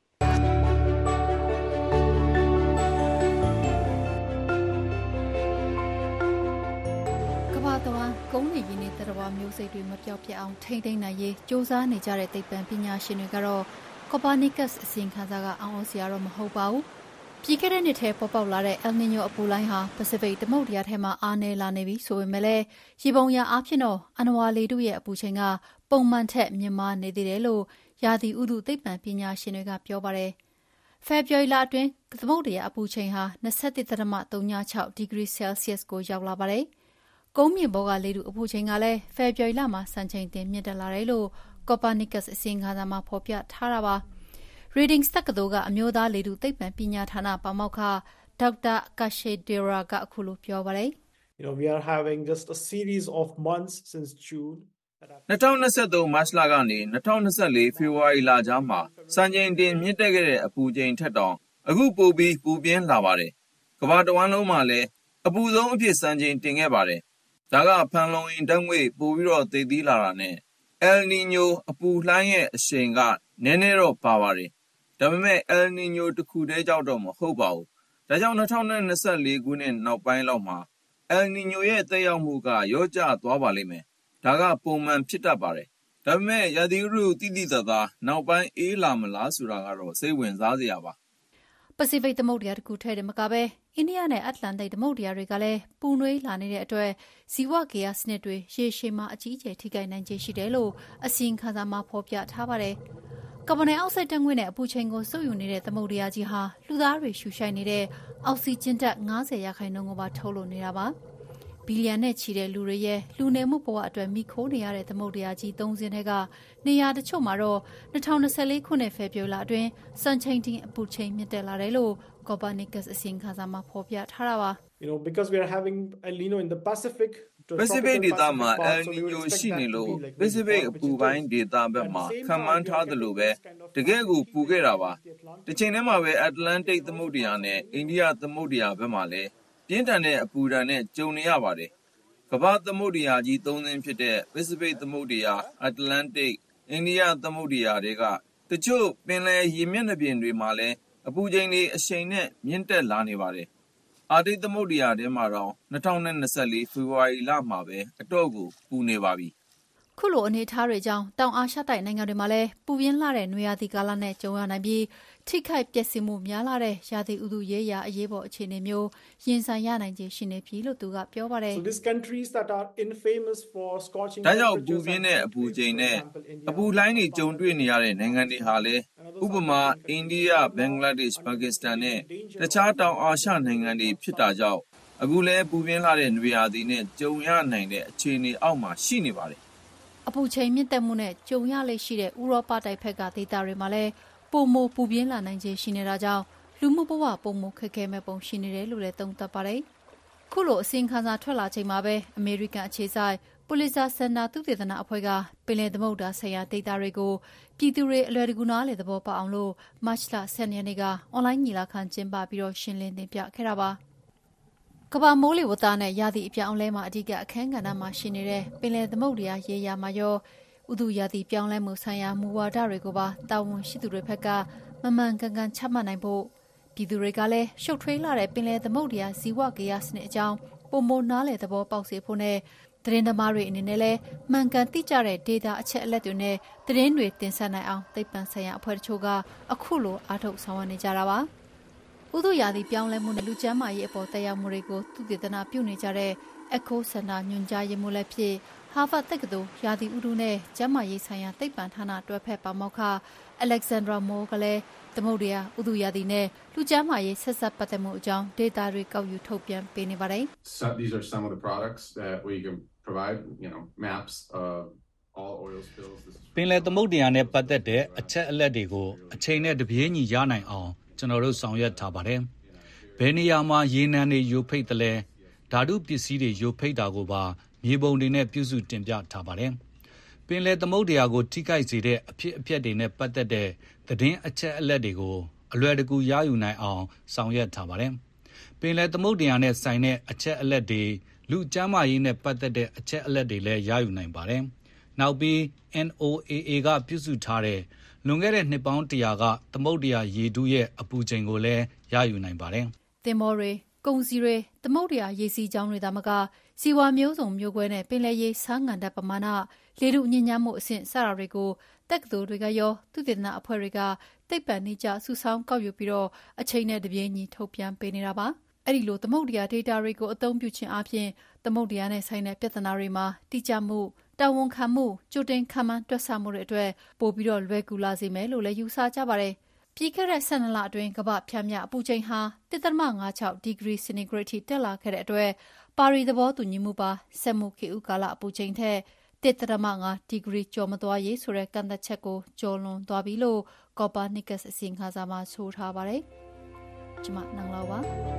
ကုန်းနေရင်းနဲ့တရဝမျိုးစိတ်တွေမပြောက်ပြအောင်ထိမ့်သိမ့်နိုင်ရေးစ조사နေကြတဲ့သိပ္ပံပညာရှင်တွေကတော့ Copernicus အစီရင်ခံစာကအံ့ဩစရာတော့မဟုတ်ပါဘူး။ပြီးခဲ့တဲ့နှစ်ထဲပေါ်ပေါက်လာတဲ့ El Niño အပူလိုင်းဟာ Pacific သမုဒ္ဒရာထဲမှာအားနည်းလာနေပြီဆိုပေမဲ့လည်းရေပုံရအားဖြင့်တော့အဏ္ဏဝါလေထုရဲ့အပူချိန်ကပုံမှန်ထက်မြင့်မားနေသေးတယ်လို့ရာသီဥတုသိပ္ပံပညာရှင်တွေကပြောပါတယ်။ February လအတွင်းသမုဒ္ဒရာအပူချိန်ဟာ၂၁.၃၆ ဒီဂရီ Celsius ကိုရောက်လာပါတယ်။ကုန်းမြင့်ဘောကလေထုအပူချိန်ကလည်း February လမှာစံချိန်တင်မြင့်တက်လာတယ်လို့ Copernicus အစီရင်ခံစာမှာဖော်ပြထားတာပါ။ Readings တက္ကသိုလ်ကအမျိုးသားလေထုသိပ္ပံပညာဌာနပါမောက္ခဒေါက်တာကာရှေဒေရာကအခုလိုပြောပါတယ်။ You know, we are having just a series of months since June ၂၀၂၃မတ်လကနေ၂၀၂၄ဖေဖော်ဝါရီလကြားမှာစံချိန်တင်မြင့်တက်ခဲ့တဲ့အပူချိန်ထက်တောင်အခုပိုပြီးပူပြင်းလာပါတယ်။ကမ္ဘာတဝန်းလုံးမှာလည်းအပူဆုံးအဖြစ်စံချိန်တင်ခဲ့ပါတယ်။ဒါကဖန်လုံအိမ်ဓာတ်ငွေ့ပိုပြီးတော့သိသိလာတာနဲ့ El Niño အပူလှိုင်းရဲ့အရှိန်ကနည်းနည်းတော့ပါပါတယ်။ဒါပေမဲ့ El Niño တစ်ခုတည်းကြောင့်တော့မဟုတ်ပါဘူး။ဒါကြောင့်၂၀၂၄ခုနှစ်နောက်ပိုင်းလောက်မှာ El Niño ရဲ့သက်ရောက်မှုကရော့ကျသွားပါလိမ့်မယ်။ဒါကပုံမှန်ဖြစ်တတ်ပါတယ်။ဒါပေမဲ့ရာသီဥတုတိတိကျကျနောက်ပိုင်းအေးလာမလားဆိုတာကတော့စိတ်ဝင်စားစရာပါ။ပစိဖိတ်သမုဒ္ဒရာတစ်ခုထဲတည်းမကပဲအိန္ဒိယနဲ့အတ္တလန္တိတ်သမုဒ္ဒရာတွေကလည်းပူနွေးလာနေတဲ့အတွက်ဇီဝဂေဟစနစ်တွေရေရှည်မှာအကြီးအကျယ်ထိခိုက်နိုင်ခြေရှိတယ်လို့အစီရင်ခံစာမှာဖော်ပြထားပါတယ်။ကာဗွန်ဒိုင်အောက်ဆိုက်ဓာတ်ငွေ့နဲ့အပူချိန်ကိုစုပ်ယူနေတဲ့သမုဒ္ဒရာကြီးဟာလူသားတွေရှူရှိုက်နေတဲ့အောက်ဆီဂျင်ဓာတ်၅၀ရာခိုင်နှုန်းကိုပါထုတ်လွှတ်နေတာပါ။ဘီလီယံနဲ့ချီတဲ့လူတွေရဲ့လူနေမှုဘဝအတွက်မိခိုးနေရတဲ့သမုဒ္ဒရာကြီးသုံးစင်းထဲကနေရာတချို့မှာတော့၂၀၂၄ခုနှစ်ဖေဖော်ဝါရီလအတွင်းစံချိန်တင်အပူချိန်မြင့်တက်လာတယ်လို့ Copernicus အစီရင်ခံစာမှာဖော်ပြထားတာပါ။ You know, because we are having El Niño in the Pacific Pacific ဒေသမှာ El Niño ရှိနေလို့ Pacific အပူပိုင်းဒေသဘက်မှာခံမှန်းထားသလိုပဲတကယ်ကိုပူခဲ့တာပါ။တစ်ချိန်တည်းမှာပဲ Atlantic သမုဒ္ဒရာနဲ့အိန္ဒိယသမုဒ္ဒရာဘက်မှာလည်းပြင်းထန်တဲ့အပူဒဏ်နဲ့ကြုံနေရပါတယ်။ကမ္ဘာသမုဒ္ဒရာကြီးသုံးစင်းဖြစ်တဲ့ Pacific သမုဒ္ဒရာ Atlantic အိန္ဒိယသမုဒ္ဒရာတွေကတချို့ပင်လယ်ရေမျက်နှာပြင်တွေမှာလည်းအပူချိန်တွေအရှိန်နဲ့မြင့်တက်လာနေပါတယ်။အာတိတ်သမုဒ္ဒရာထဲမှာတော့၂၀၂၄ဖေဖော်ဝါရီလမှာပဲအတော့ကိုပူနေပါပြီ။ခုလိုအနေအထားတွေကြောင့်တောင်အာရှတိုက်နိုင်ငံတွေမှာလည်းပူပြင်းလာတဲ့နွေရာသီကာလနဲ့ကြုံရနိုင်ပြီးထိခိုက်ပျက်စီးမှုများလာတဲ့ရာသီဥတုရေးရာအရေးပေါ်အခြေအနေမျိုးရင်ဆိုင်ရနိုင်ခြေရှိနေပြီလို့သူကပြောပါတယ်။ So these countries that are infamous for scorching ဒါကြောင့်ပူပြင်းတဲ့အပူချိန်နဲ့အပူလှိုင်းတွေကြုံတွေ့နေရတဲ့နိုင်ငံတွေဟာလည်းဥပမာအိန္ဒိယဘင်္ဂလားဒေ့ရှ်ပါကစ္စတန်နဲ့တခြားတောင်အာရှနိုင်ငံတွေဖြစ်တာကြောင့်အခုလဲပူပြင်းလာတဲ့နွေရာသီနဲ့ကြုံရနိုင်တဲ့အခြေအနေအောက်မှာရှိနေပါတယ်အပူချိန်မြင့်တက်မှုနဲ့ကြုံရလေရှိတဲ့ဥရောပတိုက်ဘက်ကဒေသတွေမှာလည်းပုံမပူပြင်းလာနိုင်ခြင်းရှိနေတာကြောင့်လူမှုဘဝပုံမခက်ခဲမဲ့ပုံရှိနေတယ်လို့လည်းသုံးသပ်ပါတယ်။ခုလိုအစီရင်ခံစာထွက်လာချိန်မှာပဲအမေရိကန်အခြေစိုက်ပူလစ်ဇာစင်တာသုတေသနအဖွဲ့ကပင်လယ်သမုဒ္ဒရာဆိုင်ရာဒေတာတွေကိုပြည်သူတွေအလွယ်တကူနားလည်သဘောပေါက်အောင်လို့မတ်လဆယ်ရက်နေ့ကအွန်လိုင်းညီလာခံကျင်းပပြီးတော့ရှင်းလင်းတင်ပြခဲ့တာပါ။ကမ္ဘာမိုးလေဝသနဲ့ရာသီအပြောင်းအလဲမှာအဓိကအခန်းကဏ္ဍမှာရှိနေတဲ့ပင်လယ်သမုဒ္ဒရာရေယာမှာရောဥတုရာသီပြောင်းလဲမှုဆိုင်ရာမူဝါဒတွေကိုပါတာဝန်ရှိသူတွေဘက်ကမမှန်ကန်ကန်ချမှတ်နိုင်ဖို့ပြည်သူတွေကလည်းရှုပ်ထွေးလာတဲ့ပင်လယ်သမုဒ္ဒရာဇီဝကေယစနစ်အကြောင်းပုံမနားလည်သဘောပေါက်စေဖို့နဲ့သတင်းသမားတွေအနေနဲ့လည်းမှန်ကန်သိကြတဲ့ data အချက်အလက်တွေနဲ့သတင်းတွေတင်ဆက်နိုင်အောင်သိပ္ပံဆိုင်ရာအဖွဲ့တချို့ကအခုလိုအားထုတ်ဆောင်ရွက်နေကြတာပါ။ဥတုရာသီပြောင်းလဲမှုနဲ့လူကျန်းမာရေးအပေါ်တရားမှုတွေကိုသုတေသနပြုနေကြတဲ့ Echo Center ညွှန်ကြားရေးမှူးလည်းဖြစ်ဟာဗတ်တက္ကသိုလ်ရာသီဥတုနဲ့ကျန်းမာရေးဆိုင်ရာသိပ္ပံဌာနတွဲဖက်ပါမောက္ခ Alexandra Moore ကလည်းသမုဒ္ဒရာဥတုရာသီနဲ့လူကျန်းမာရေးဆက်ဆက်ပတ်သက်မှုအကြောင်း data တွေကောက်ယူထုတ်ပြန်ပေးနေပါတယ်။ So these are some of the products that we can provide, you know, maps of all oil spills. ပင်လယ်သမုဒ္ဒရာနဲ့ပတ်သက်တဲ့အချက်အလက်တွေကိုအချိန်နဲ့တပြေးညီရနိုင်အောင်ကျွန်တော်တို့ဆောင်ရွက်ထားပါတယ်။ဘယ်နေရာမှာရေနံတွေယိုဖိတ်တယ်လဲဓာတုပစ္စည်းတွေယိုဖိတ်တာကိုပါမြေပုံတွေနဲ့ပြုစုတင်ပြထားပါတယ်။ပင်လယ်သမုဒ္ဒရာကိုထိခိုက်စေတဲ့အဖြစ်အပျက်တွေနဲ့ပတ်သက်တဲ့သတင်းအချက်အလက်တွေကိုအလွယ်တကူရယူနိုင်အောင်ဆောင်ရွက်ထားပါတယ်။ပင်လယ်သမုဒ္ဒရာနဲ့ဆိုင်တဲ့အချက်အလက်တွေလူကျန်းမာရေးနဲ့ပတ်သက်တဲ့အချက်အလက်တွေလည်းရယူနိုင်ပါတယ်။နောက်ပြီး N O A A ကပြုစုထားတဲ့လွန်ခဲ့တဲ့နှစ်ပေါင်းတရာကသမုဒ္ဒရာရေထုရဲ့အပူချိန်ကိုလည်းရယူနိုင်ပါတယ်။သင်္ဘောတွေကုန်စည်တွေသမုဒ္ဒရာရေစီးကြောင်းတွေဒါမှကစီဝါမျိုးစုံမျိုးကွဲနဲ့ပင်လယ်ရေဆားငံတဲ့ပမာဏလေထုညဉ့်ညမ်းမှုအဆင့်စတာတွေကိုတက္ကသိုလ်တွေကရောသုတေသနအဖွဲ့တွေကသိပ္ပံနည်းကျစုဆောင်းကောက်ယူပြီးတော့အချိန်နဲ့တပြေးညီထုတ်ပြန်ပေးနေတာပါ။အဲ့ဒီလိုသမုဒ္ဒရာ data တွေကိုအသုံးပြုခြင်းအပြင်သမုဒ္ဒရာနဲ့ဆိုင်တဲ့ပြဿနာတွေမှာတိကျမှုတာဝန်ခံမှုကြိုတင်ခံမှန်းတွက်ဆမှုတွေအတွက်ပို့ပြီးတော့လွယ်ကူလာစေမယ်လို့လည်းယူဆကြပါတယ်။ပြီးခဲ့တဲ့ဆယ်နှစ်လအတွင်းကမ္ဘာဖြန့်မြအပူချိန်ဟာ တစ်ဒသမငါးခြောက် ဒီဂရီစင်တီဂရိတ်ထိတက်လာခဲ့တဲ့အတွက်ပါရီသဘောတူညီမှုပါစက်မှုခေတ်ဥကာလအပူချိန်ထက်တစ်ဒသမငါးဒီဂရီကျော်မသွားရေးဆိုတဲ့ကန့်သတ်ချက်ကိုကျော်လွန်သွားပြီလို့ကော်ပါနီကတ်အစီရင်ခံစာမှာဆိုထားပါတယ်။ကျွန်မနန်းလောပါ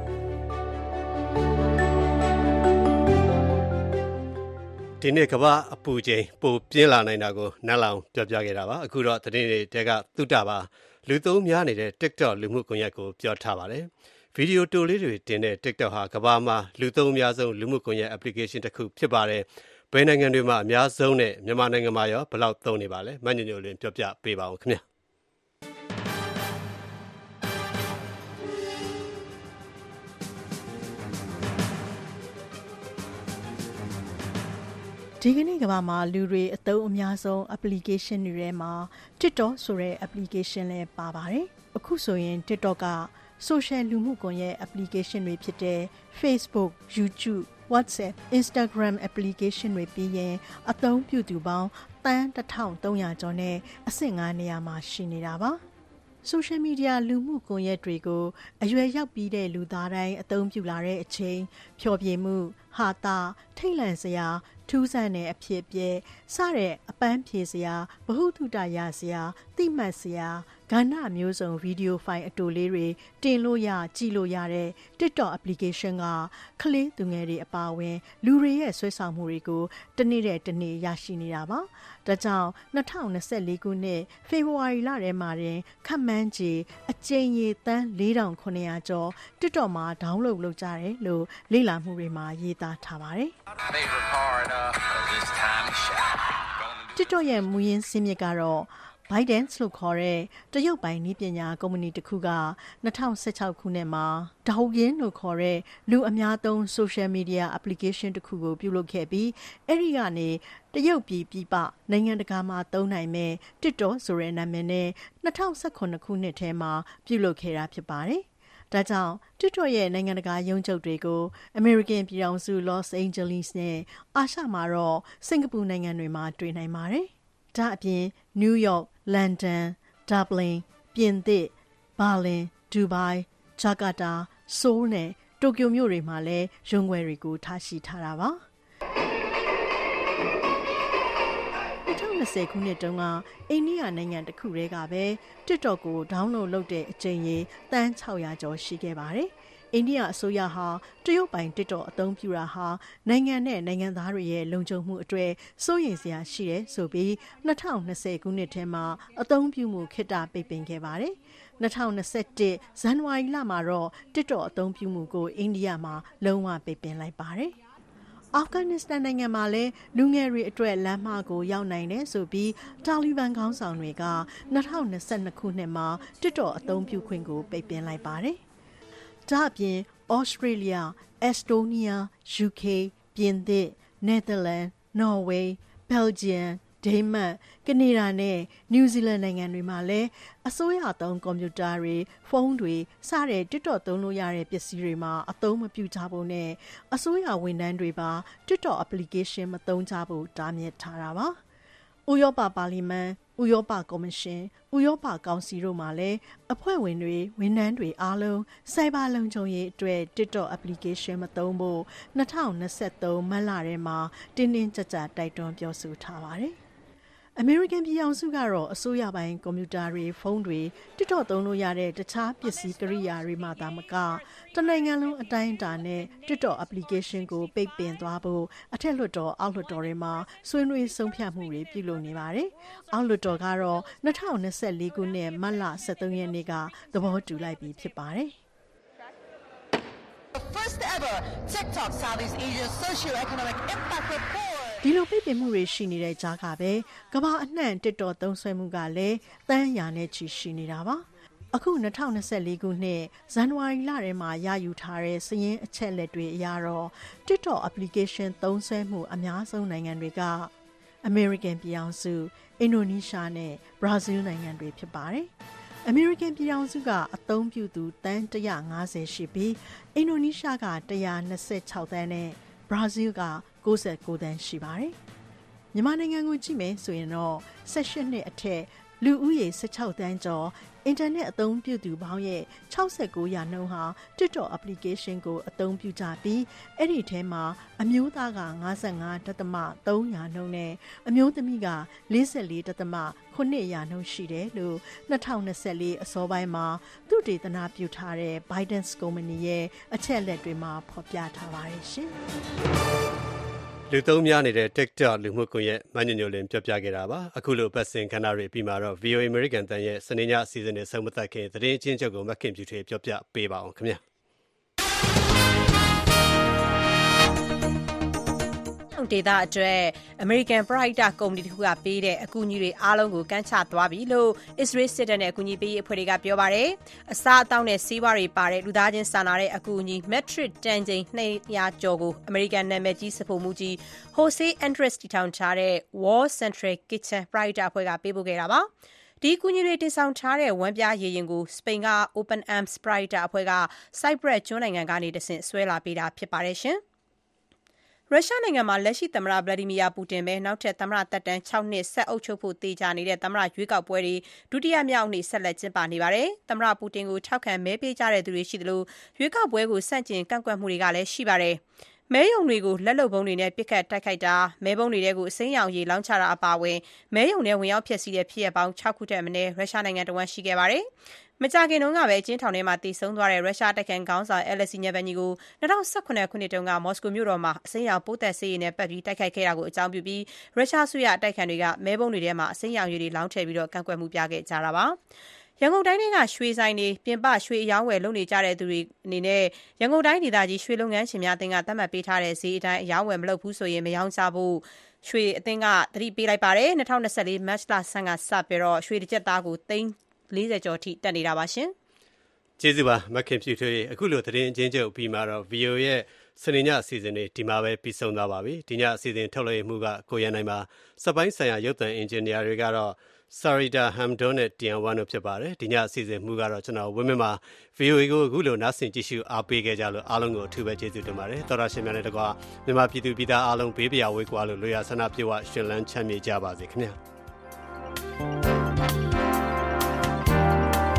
ဒီနေ့ကမ္ဘာအပူချိန်ပိုပြင်းလာနိုင်တာကိုနန်းလောင်ပြောပြခဲ့တာပါအခုတော့သတင်းတွေတဲကသုတပါလူသုံးများနေတဲ့ TikTok လူမှုကွန်ရက်ကိုပြောထားပါတယ်ဗီဒီယိုတိုလေးတွေတင်တဲ့ TikTok ဟာကမ္ဘာမှာလူသုံးအများဆုံးလူမှုကွန်ရက် application တစ်ခုဖြစ်ပါတယ်ဘယ်နိုင်ငံတွေမှာအများဆုံးနဲ့မြန်မာနိုင်ငံမှာရောဘယ်လောက်သုံးနေပါလဲမညညိုလင်းပြောပြပေးပါဦးခင်ဗျာဒီကနေ့ကမ္ဘာမှာလူတွေအသုံးအများဆုံး application တွေထဲမှာ TikTok ဆိုတဲ့ application လည်းပါပါတယ်။အခုဆိုရင် TikTok က social လူမှုကွန်ရက် application တွေဖြစ်တဲ့ Facebook, YouTube, WhatsApp, Instagram application တွေပြီးရင်အသုံးပြုသူပေါင်းသန်းတစ်ထောင်သုံးရာကျော်နဲ့အဆင့်ငါးနေရာမှာရှိနေတာပါ။ social media လူမှုကွန်ရက်တွေကိုအရွယ်ရောက်ပြီးတဲ့လူသားတိုင်းအသုံးပြုလာတဲ့အချိန်ဖျော်ဖြေမှုဟာတာထိတ်လန့်စရာထူးဆန်းတဲ့အဖြစ်အပျက်စတဲ့အပန်းဖြေစရာဗဟုသုတရစရာသိမှတ်စရာကဏ္ဍမျိုးစုံဗီဒီယိုဖိုင်အတူလေးတွေတင်လို့ရကြည့်လို့ရတဲ့ TikTok application ကကလေးသူငယ်တွေအပါအဝင်လူတွေရဲ့ဆွဲဆောင်မှုတွေကိုတနေ့တဲ့တနေ့ရရှိနေတာပါ။ဒါကြောင့်နှစ်ထောင်နှစ်ဆယ့်လေးခုနှစ်ဖေဖော်ဝါရီလထဲမှာတင်ခန့်မှန်းခြေအကြိမ်ရေသန်းလေးထောင်ခုနှစ်ရာကျော် TikTok မှာ download လုပ်ကြတယ်လို့လေ့လာမှုတွေမှာရေးသားထားပါတယ်။ TikTok ရဲ့မူရင်းစင်းမြစ်ကတော့ByteDance လို့ခေါ်တဲ့တရုတ်ပိုင်းနည်းပညာကုမ္ပဏီတစ်ခုက၂၀၁၆ခုနှစ်မှာ Douyin လို့ခေါ်တဲ့လူအများသုံး social media application တစ်ခုကိုပြုလုပ်ခဲ့ပြီးအဲ့ဒီကနေတရုတ်ပြည်ပြည်ပနိုင်ငံတကာမှာသုံးနိုင်မဲ့ TikTok ဆိုတဲ့နာမည်နဲ့၂၀၁၇ခုနှစ်ထဲမှာပြုလုပ်ခဲ့တာဖြစ်ပါတယ်။ဒါကြောင့် TikTok ရဲ့နိုင်ငံတကာရုံးချုပ်တွေကို American ပြည်ထောင်စု Los Angeles နဲ့အာရှမှာတော့စင်ကာပူနိုင်ငံတွေမှာတွေ့နိုင်ပါတယ်။ဒါအပြင် New York, London, Dublin, ပြင်သစ်ဘာလင်ဒူဘိုင်းဂျကာတာဆိုးနဲ့တိုကျိုမြို့တွေမှာလည်းရုံးခွဲတွေကိုထားရှိထားတာပါ၂၀၂၀ခုနှစ်တုန်းကအိန္ဒိယနိုင်ငံတစ်ခုတည်းကပဲ TikTok ကို download လုပ်တဲ့အကြိမ်ရေတန်း၆ရာကျော်ရှိခဲ့ပါတယ်။အိန္ဒိယအစိုးရဟာတရုတ်ပိုင် TikTok အသုံးပြုတာဟာနိုင်ငံနဲ့နိုင်ငံသားတွေရဲ့လုံခြုံမှုအတွက်စိုးရိမ်စရာရှိတယ်ဆိုပြီး၂၀၂၀ခုနှစ်ထဲမှာအသုံးပြုမှုခေတ္တပိတ်ပင်ခဲ့ပါတယ်။၂၀၂၁ဇန်နဝါရီလမှာတော့ TikTok အသုံးပြုမှုကိုအိန္ဒိယမှာလုံးဝပိတ်ပင်လိုက်ပါတယ်။အာဖဂန်နစ္စတန်နိုင်ငံမှာလည်းလူငယ်တွေအတွက်လမ်းမကိုရောက်နိုင်တယ်ဆိုပြီးတာလီဘန်ခေါင်းဆောင်တွေက၂၀၂၂ခုနှစ်မှာ TikTok အသုံးပြုခွင့်ကိုပိတ်ပင်လိုက်ပါတယ်။ဒါ့အပြင်ဩစတြေးလျ၊အက်စတိုးနီးယား၊ယူကေ၊ပြင်သစ်၊နယ်သာလန်၊နော်ဝေး၊ဘယ်လ်ဂျီယံဒိန်းမတ်၊ကနေဒါနဲ့နယူးဇီလန်နိုင်ငံတွေမှာလည်းအစိုးရသုံးကွန်ပျူတာတွေဖုန်းတွေစတဲ့ TikTok သုံးလို့ရတဲ့ပစ္စည်းတွေမှာအသုံးမပြုကြဖို့နဲ့အစိုးရဝန်ထမ်းတွေပါ TikTok application မသုံးကြဖို့တားမြစ်ထားတာပါ။ဥရောပပါလီမန်ဥရောပကော်မရှင်ဥရောပကောင်စီတို့မှလည်းအဖွဲ့ဝင်တွေဝန်ထမ်းတွေအားလုံးစိုက်ဘာလုံခြုံရေးအတွက် TikTok application မသုံးဖို့၂၀၂၃မတ်လထဲမှာတင်းတင်းကြပ်ကြပ်တိုက်တွန်းပြောဆိုထားပါတယ်။အမေရိကန်ပြည်ထောင်စုကတော့အစိုးရပိုင်းကွန်ပျူတာတွေဖုန်းတွေ TikTok သုံးလို့ရတဲ့တခြားပစ္စည်းကိရိယာတွေမှသာမကတနိုင်ငံလုံးအတိုင်းအတာနဲ့ TikTok application ကိုပိတ်ပင်သွားဖို့အထက်လွှတ်တော်အောက်လွှတ်တော်တွေမှာဆွေးနွေးဆုံးဖြတ်မှုတွေပြုလုပ်နေပါတယ်။အောက်လွှတ်တော်ကတော့၂၀၂၄ခုနှစ်မတ်လ၁၃ရက်နေ့ကသဘောတူလိုက်ပြီးဖြစ်ပါတယ်။ The first ever TikTok Southeast Asia Socio-Economic Impact Report ဒီလိုပြည့်ပြည့်မှုတွေရှိနေတဲ့ကြားကပဲကမ္ဘာအနှံ့ TikTok သုံးစွဲမှုကလည်းတန်းရာနဲ့ချီရှိနေတာပါအခု၂၀၂၄ခုနှစ်ဇန်နဝါရီလထဲမှာရယူထားတဲ့စာရင်းအချက်လက်တွေအရတော့ TikTok application သုံးစွဲမှုအများဆုံးနိုင်ငံတွေကအမေရိကန်ပြည်ထောင်စုအင်ဒိုနီးရှားနဲ့ဘရာဇီးနိုင်ငံတွေဖြစ်ပါတယ်အမေရိကန်ပြည်ထောင်စုကအသုံးပြုသူတန်း၁၅၀ရှိပြီးအင်ဒိုနီးရှားက၁၂၆တန်းနဲ့ဘရာဇီးက၉၉တန်းရှိပါတယ်။မြန်မာနိုင်ငံကိုကြည့်မယ်ဆိုရင်တော့၁၈နှစ်အထက်လူဦးရေ၁၆တန်းကျော်အင်တာနက်အသုံးပြုသူပေါင်းရဲ့၆၉ရာနှုန်းဟာ TikTok application ကိုအသုံးပြုကြပြီးအဲ့ဒီထဲမှာအမျိုးသားက၅၅ဒသမ၃ရာနှုန်းနဲ့အမျိုးသမီးက၄၄ဒသမခုနှစ်ရာနှုန်းရှိတယ်လို့၂၀၂၄အစောပိုင်းမှာသုတေသနပြုထားတဲ့ Biden ကုမ္ပဏီရဲ့အချက်အလက်တွေမှာဖော်ပြထားပါတယ်ရှင်။လူသုံးများနေတဲ့ TikTok လူမှုကွန်ရက်မညညိုလင်းပြောပြခဲ့တာပါအခုလိုပတ်စင်ခန္ဓာတွေပြီးမှာတော့ ဗီအိုအေ American တန်ရဲ့စနေညအစီအစဉ်နဲ့ဆုံးမသက်ခင်သတင်းချင်းချုပ်ကိုမခင်ပြူထွေးပြောပြပေးပါအောင်ခင်ဗျာဒေသအတွက် American ပရိုက်တာကုမ္ပဏီတစ်ခုကပေးတဲ့အကူအညီတွေအားလုံးကိုကန့်ချသွားပြီလို့ Israel စစ်တပ်နဲ့အကူအညီပေးရေးအဖွဲ့တွေကပြောပါတယ်။အစားအသောက်နဲ့ဆေးဝါးတွေပါတဲ့လူသားချင်းစာနာတဲ့အကူအညီ metric တန်ချိန်၂၀၀ကျော်ကို American နာမည်ကြီးစဖို့မှုကြီး Jose Andres တည်ထောင်ထားတဲ့ War Central Kitchen ပရိုက်တာအဖွဲ့ကပေးပို့ခဲ့တာပါ။ဒီကူညီတွေတင်ဆောင်ထားတဲ့ဝမ်းပြားရေရင်ကိုစပိန်က Open Arms ပရိုက်တာအဖွဲ့က Cyprus ကျွန်းနိုင်ငံကနေတဆင့်ဆွဲလာပေးတာဖြစ်ပါတယ်ရှင်။ရုရှားနိုင်ငံမှာလက်ရှိသမ္မတဗလာဒီမီယာပူတင်ပဲနောက်ထပ်သမ္မတသက်တမ်း၆နှစ်ဆက်အုပ်ချုပ်ဖို့တေချာနေတဲ့သမ္မတရွေးကောက်ပွဲတွေဒုတိယမြောက်နေ့ဆက်လက်ကျင်းပနေပါတယ်။သမ္မတပူတင်ကိုထောက်ခံမဲပေးကြတဲ့သူတွေရှိသလိုရွေးကောက်ပွဲကိုဆန့်ကျင်ကန့်ကွက်မှုတွေကလည်းရှိပါတယ်။မဲရုံတွေကိုလက်လုံပုံတွေနဲ့ပစ်ခတ်တိုက်ခိုက်တာမဲပုံတွေတဲကိုအစိမ်းရောင်ရေလောင်းချတာအပါအဝင်မဲရုံထဲဝင်ရောက်ဖျက်ဆီးတဲ့ဖြစ်ရပ်ပေါင်း၆ခုထက်မနည်းရုရှားနိုင်ငံတဝန်းရှိခဲ့ပါတယ်။မကြာခင်တုန်းကပဲအကျဉ်းထောင်ထဲမှာတည်ဆုံသွားတဲ့ရုရှားတိုက်ခိုက်ခေါင်းဆောင် Alexei Navalny ကို၂၀၁၇ခုနှစ်တုန်းကမော်စကိုမြို့တော်မှာအစိမ်းရောင်ပိုးသက်ဆေးရည်နဲ့ပတ်ပြီးတိုက်ခိုက်ခဲ့တာကိုအကြောင်းပြုပြီးရုရှားအစိုးရအတိုက်အခံတွေကမဲပုံတွေထဲမှာအစိမ်းရောင်ရည်တွေလောင်းထည့်ပြီးတော့ကန့်ကွက်မှုပြခဲ့ကြတာပါ။ရန်ကုန်တိုင်းကရွှေဆိုင်တွေပြင်ပရွှေအယောင်းဝယ်လုပ်နေကြတဲ့သူတွေအနေနဲ့ရန်ကုန်တိုင်းဒေသကြီးရွှေလုပ်ငန်းရှင်များအသင်းကသတ်မှတ်ပေးထားတဲ့ဈေးအတိုင်းအယောင်းဝယ်မလုပ်ဘူးဆိုရင်မရောင်းချဖို့ရွှေအသင်းကသတိပေးလိုက်ပါတယ်။၂၀၂၄မတ်လဆန်းကစပြီးတော့ရွှေတစ်ကျပ်သားကိုသိန်း၄၀ကျော်ထိတက်နေတာပါရှင်။ကျေးဇူးပါမခင်ဖြူထွေးအခုလိုသတင်းချင်းချုပ်ပြီးမှတော့ ဗီအိုအေ ရဲ့စနေညအစီအစဉ်တွေဒီမှာပဲပြီးဆုံးသွားပါပြီဒီညအစီအစဉ်ထုတ်လွှင့်မှုကကိုရန်နိုင်ပါစပိုင်းဆိုင်ရာရုပ်သံအင်ဂျင်နီယာတွေကတော့ Sarita Hamdon နဲ့ Tian Wan တို့ဖြစ်ပါတယ်ဒီညအစီအစဉ်မှုကတော့ကျွန်တော်ဝင်းမင်းမှာ ဗီအိုအေ ကိုအခုလိုနားဆင်ကြည့်ရှုအားပေးခဲ့ကြလို့အားလုံးကိုအထူးပဲကျေးဇူးတင်ပါတယ်သောရရှင်များနဲ့တကွာမြန်မာပြည်သူပြည်သားအားလုံးဘေးပရာဝေးကွာလို့လွေရဆန္ဒပြေဝရှင်လန်းချမ်းမြေကြပါစေခင်ဗျာ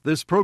This program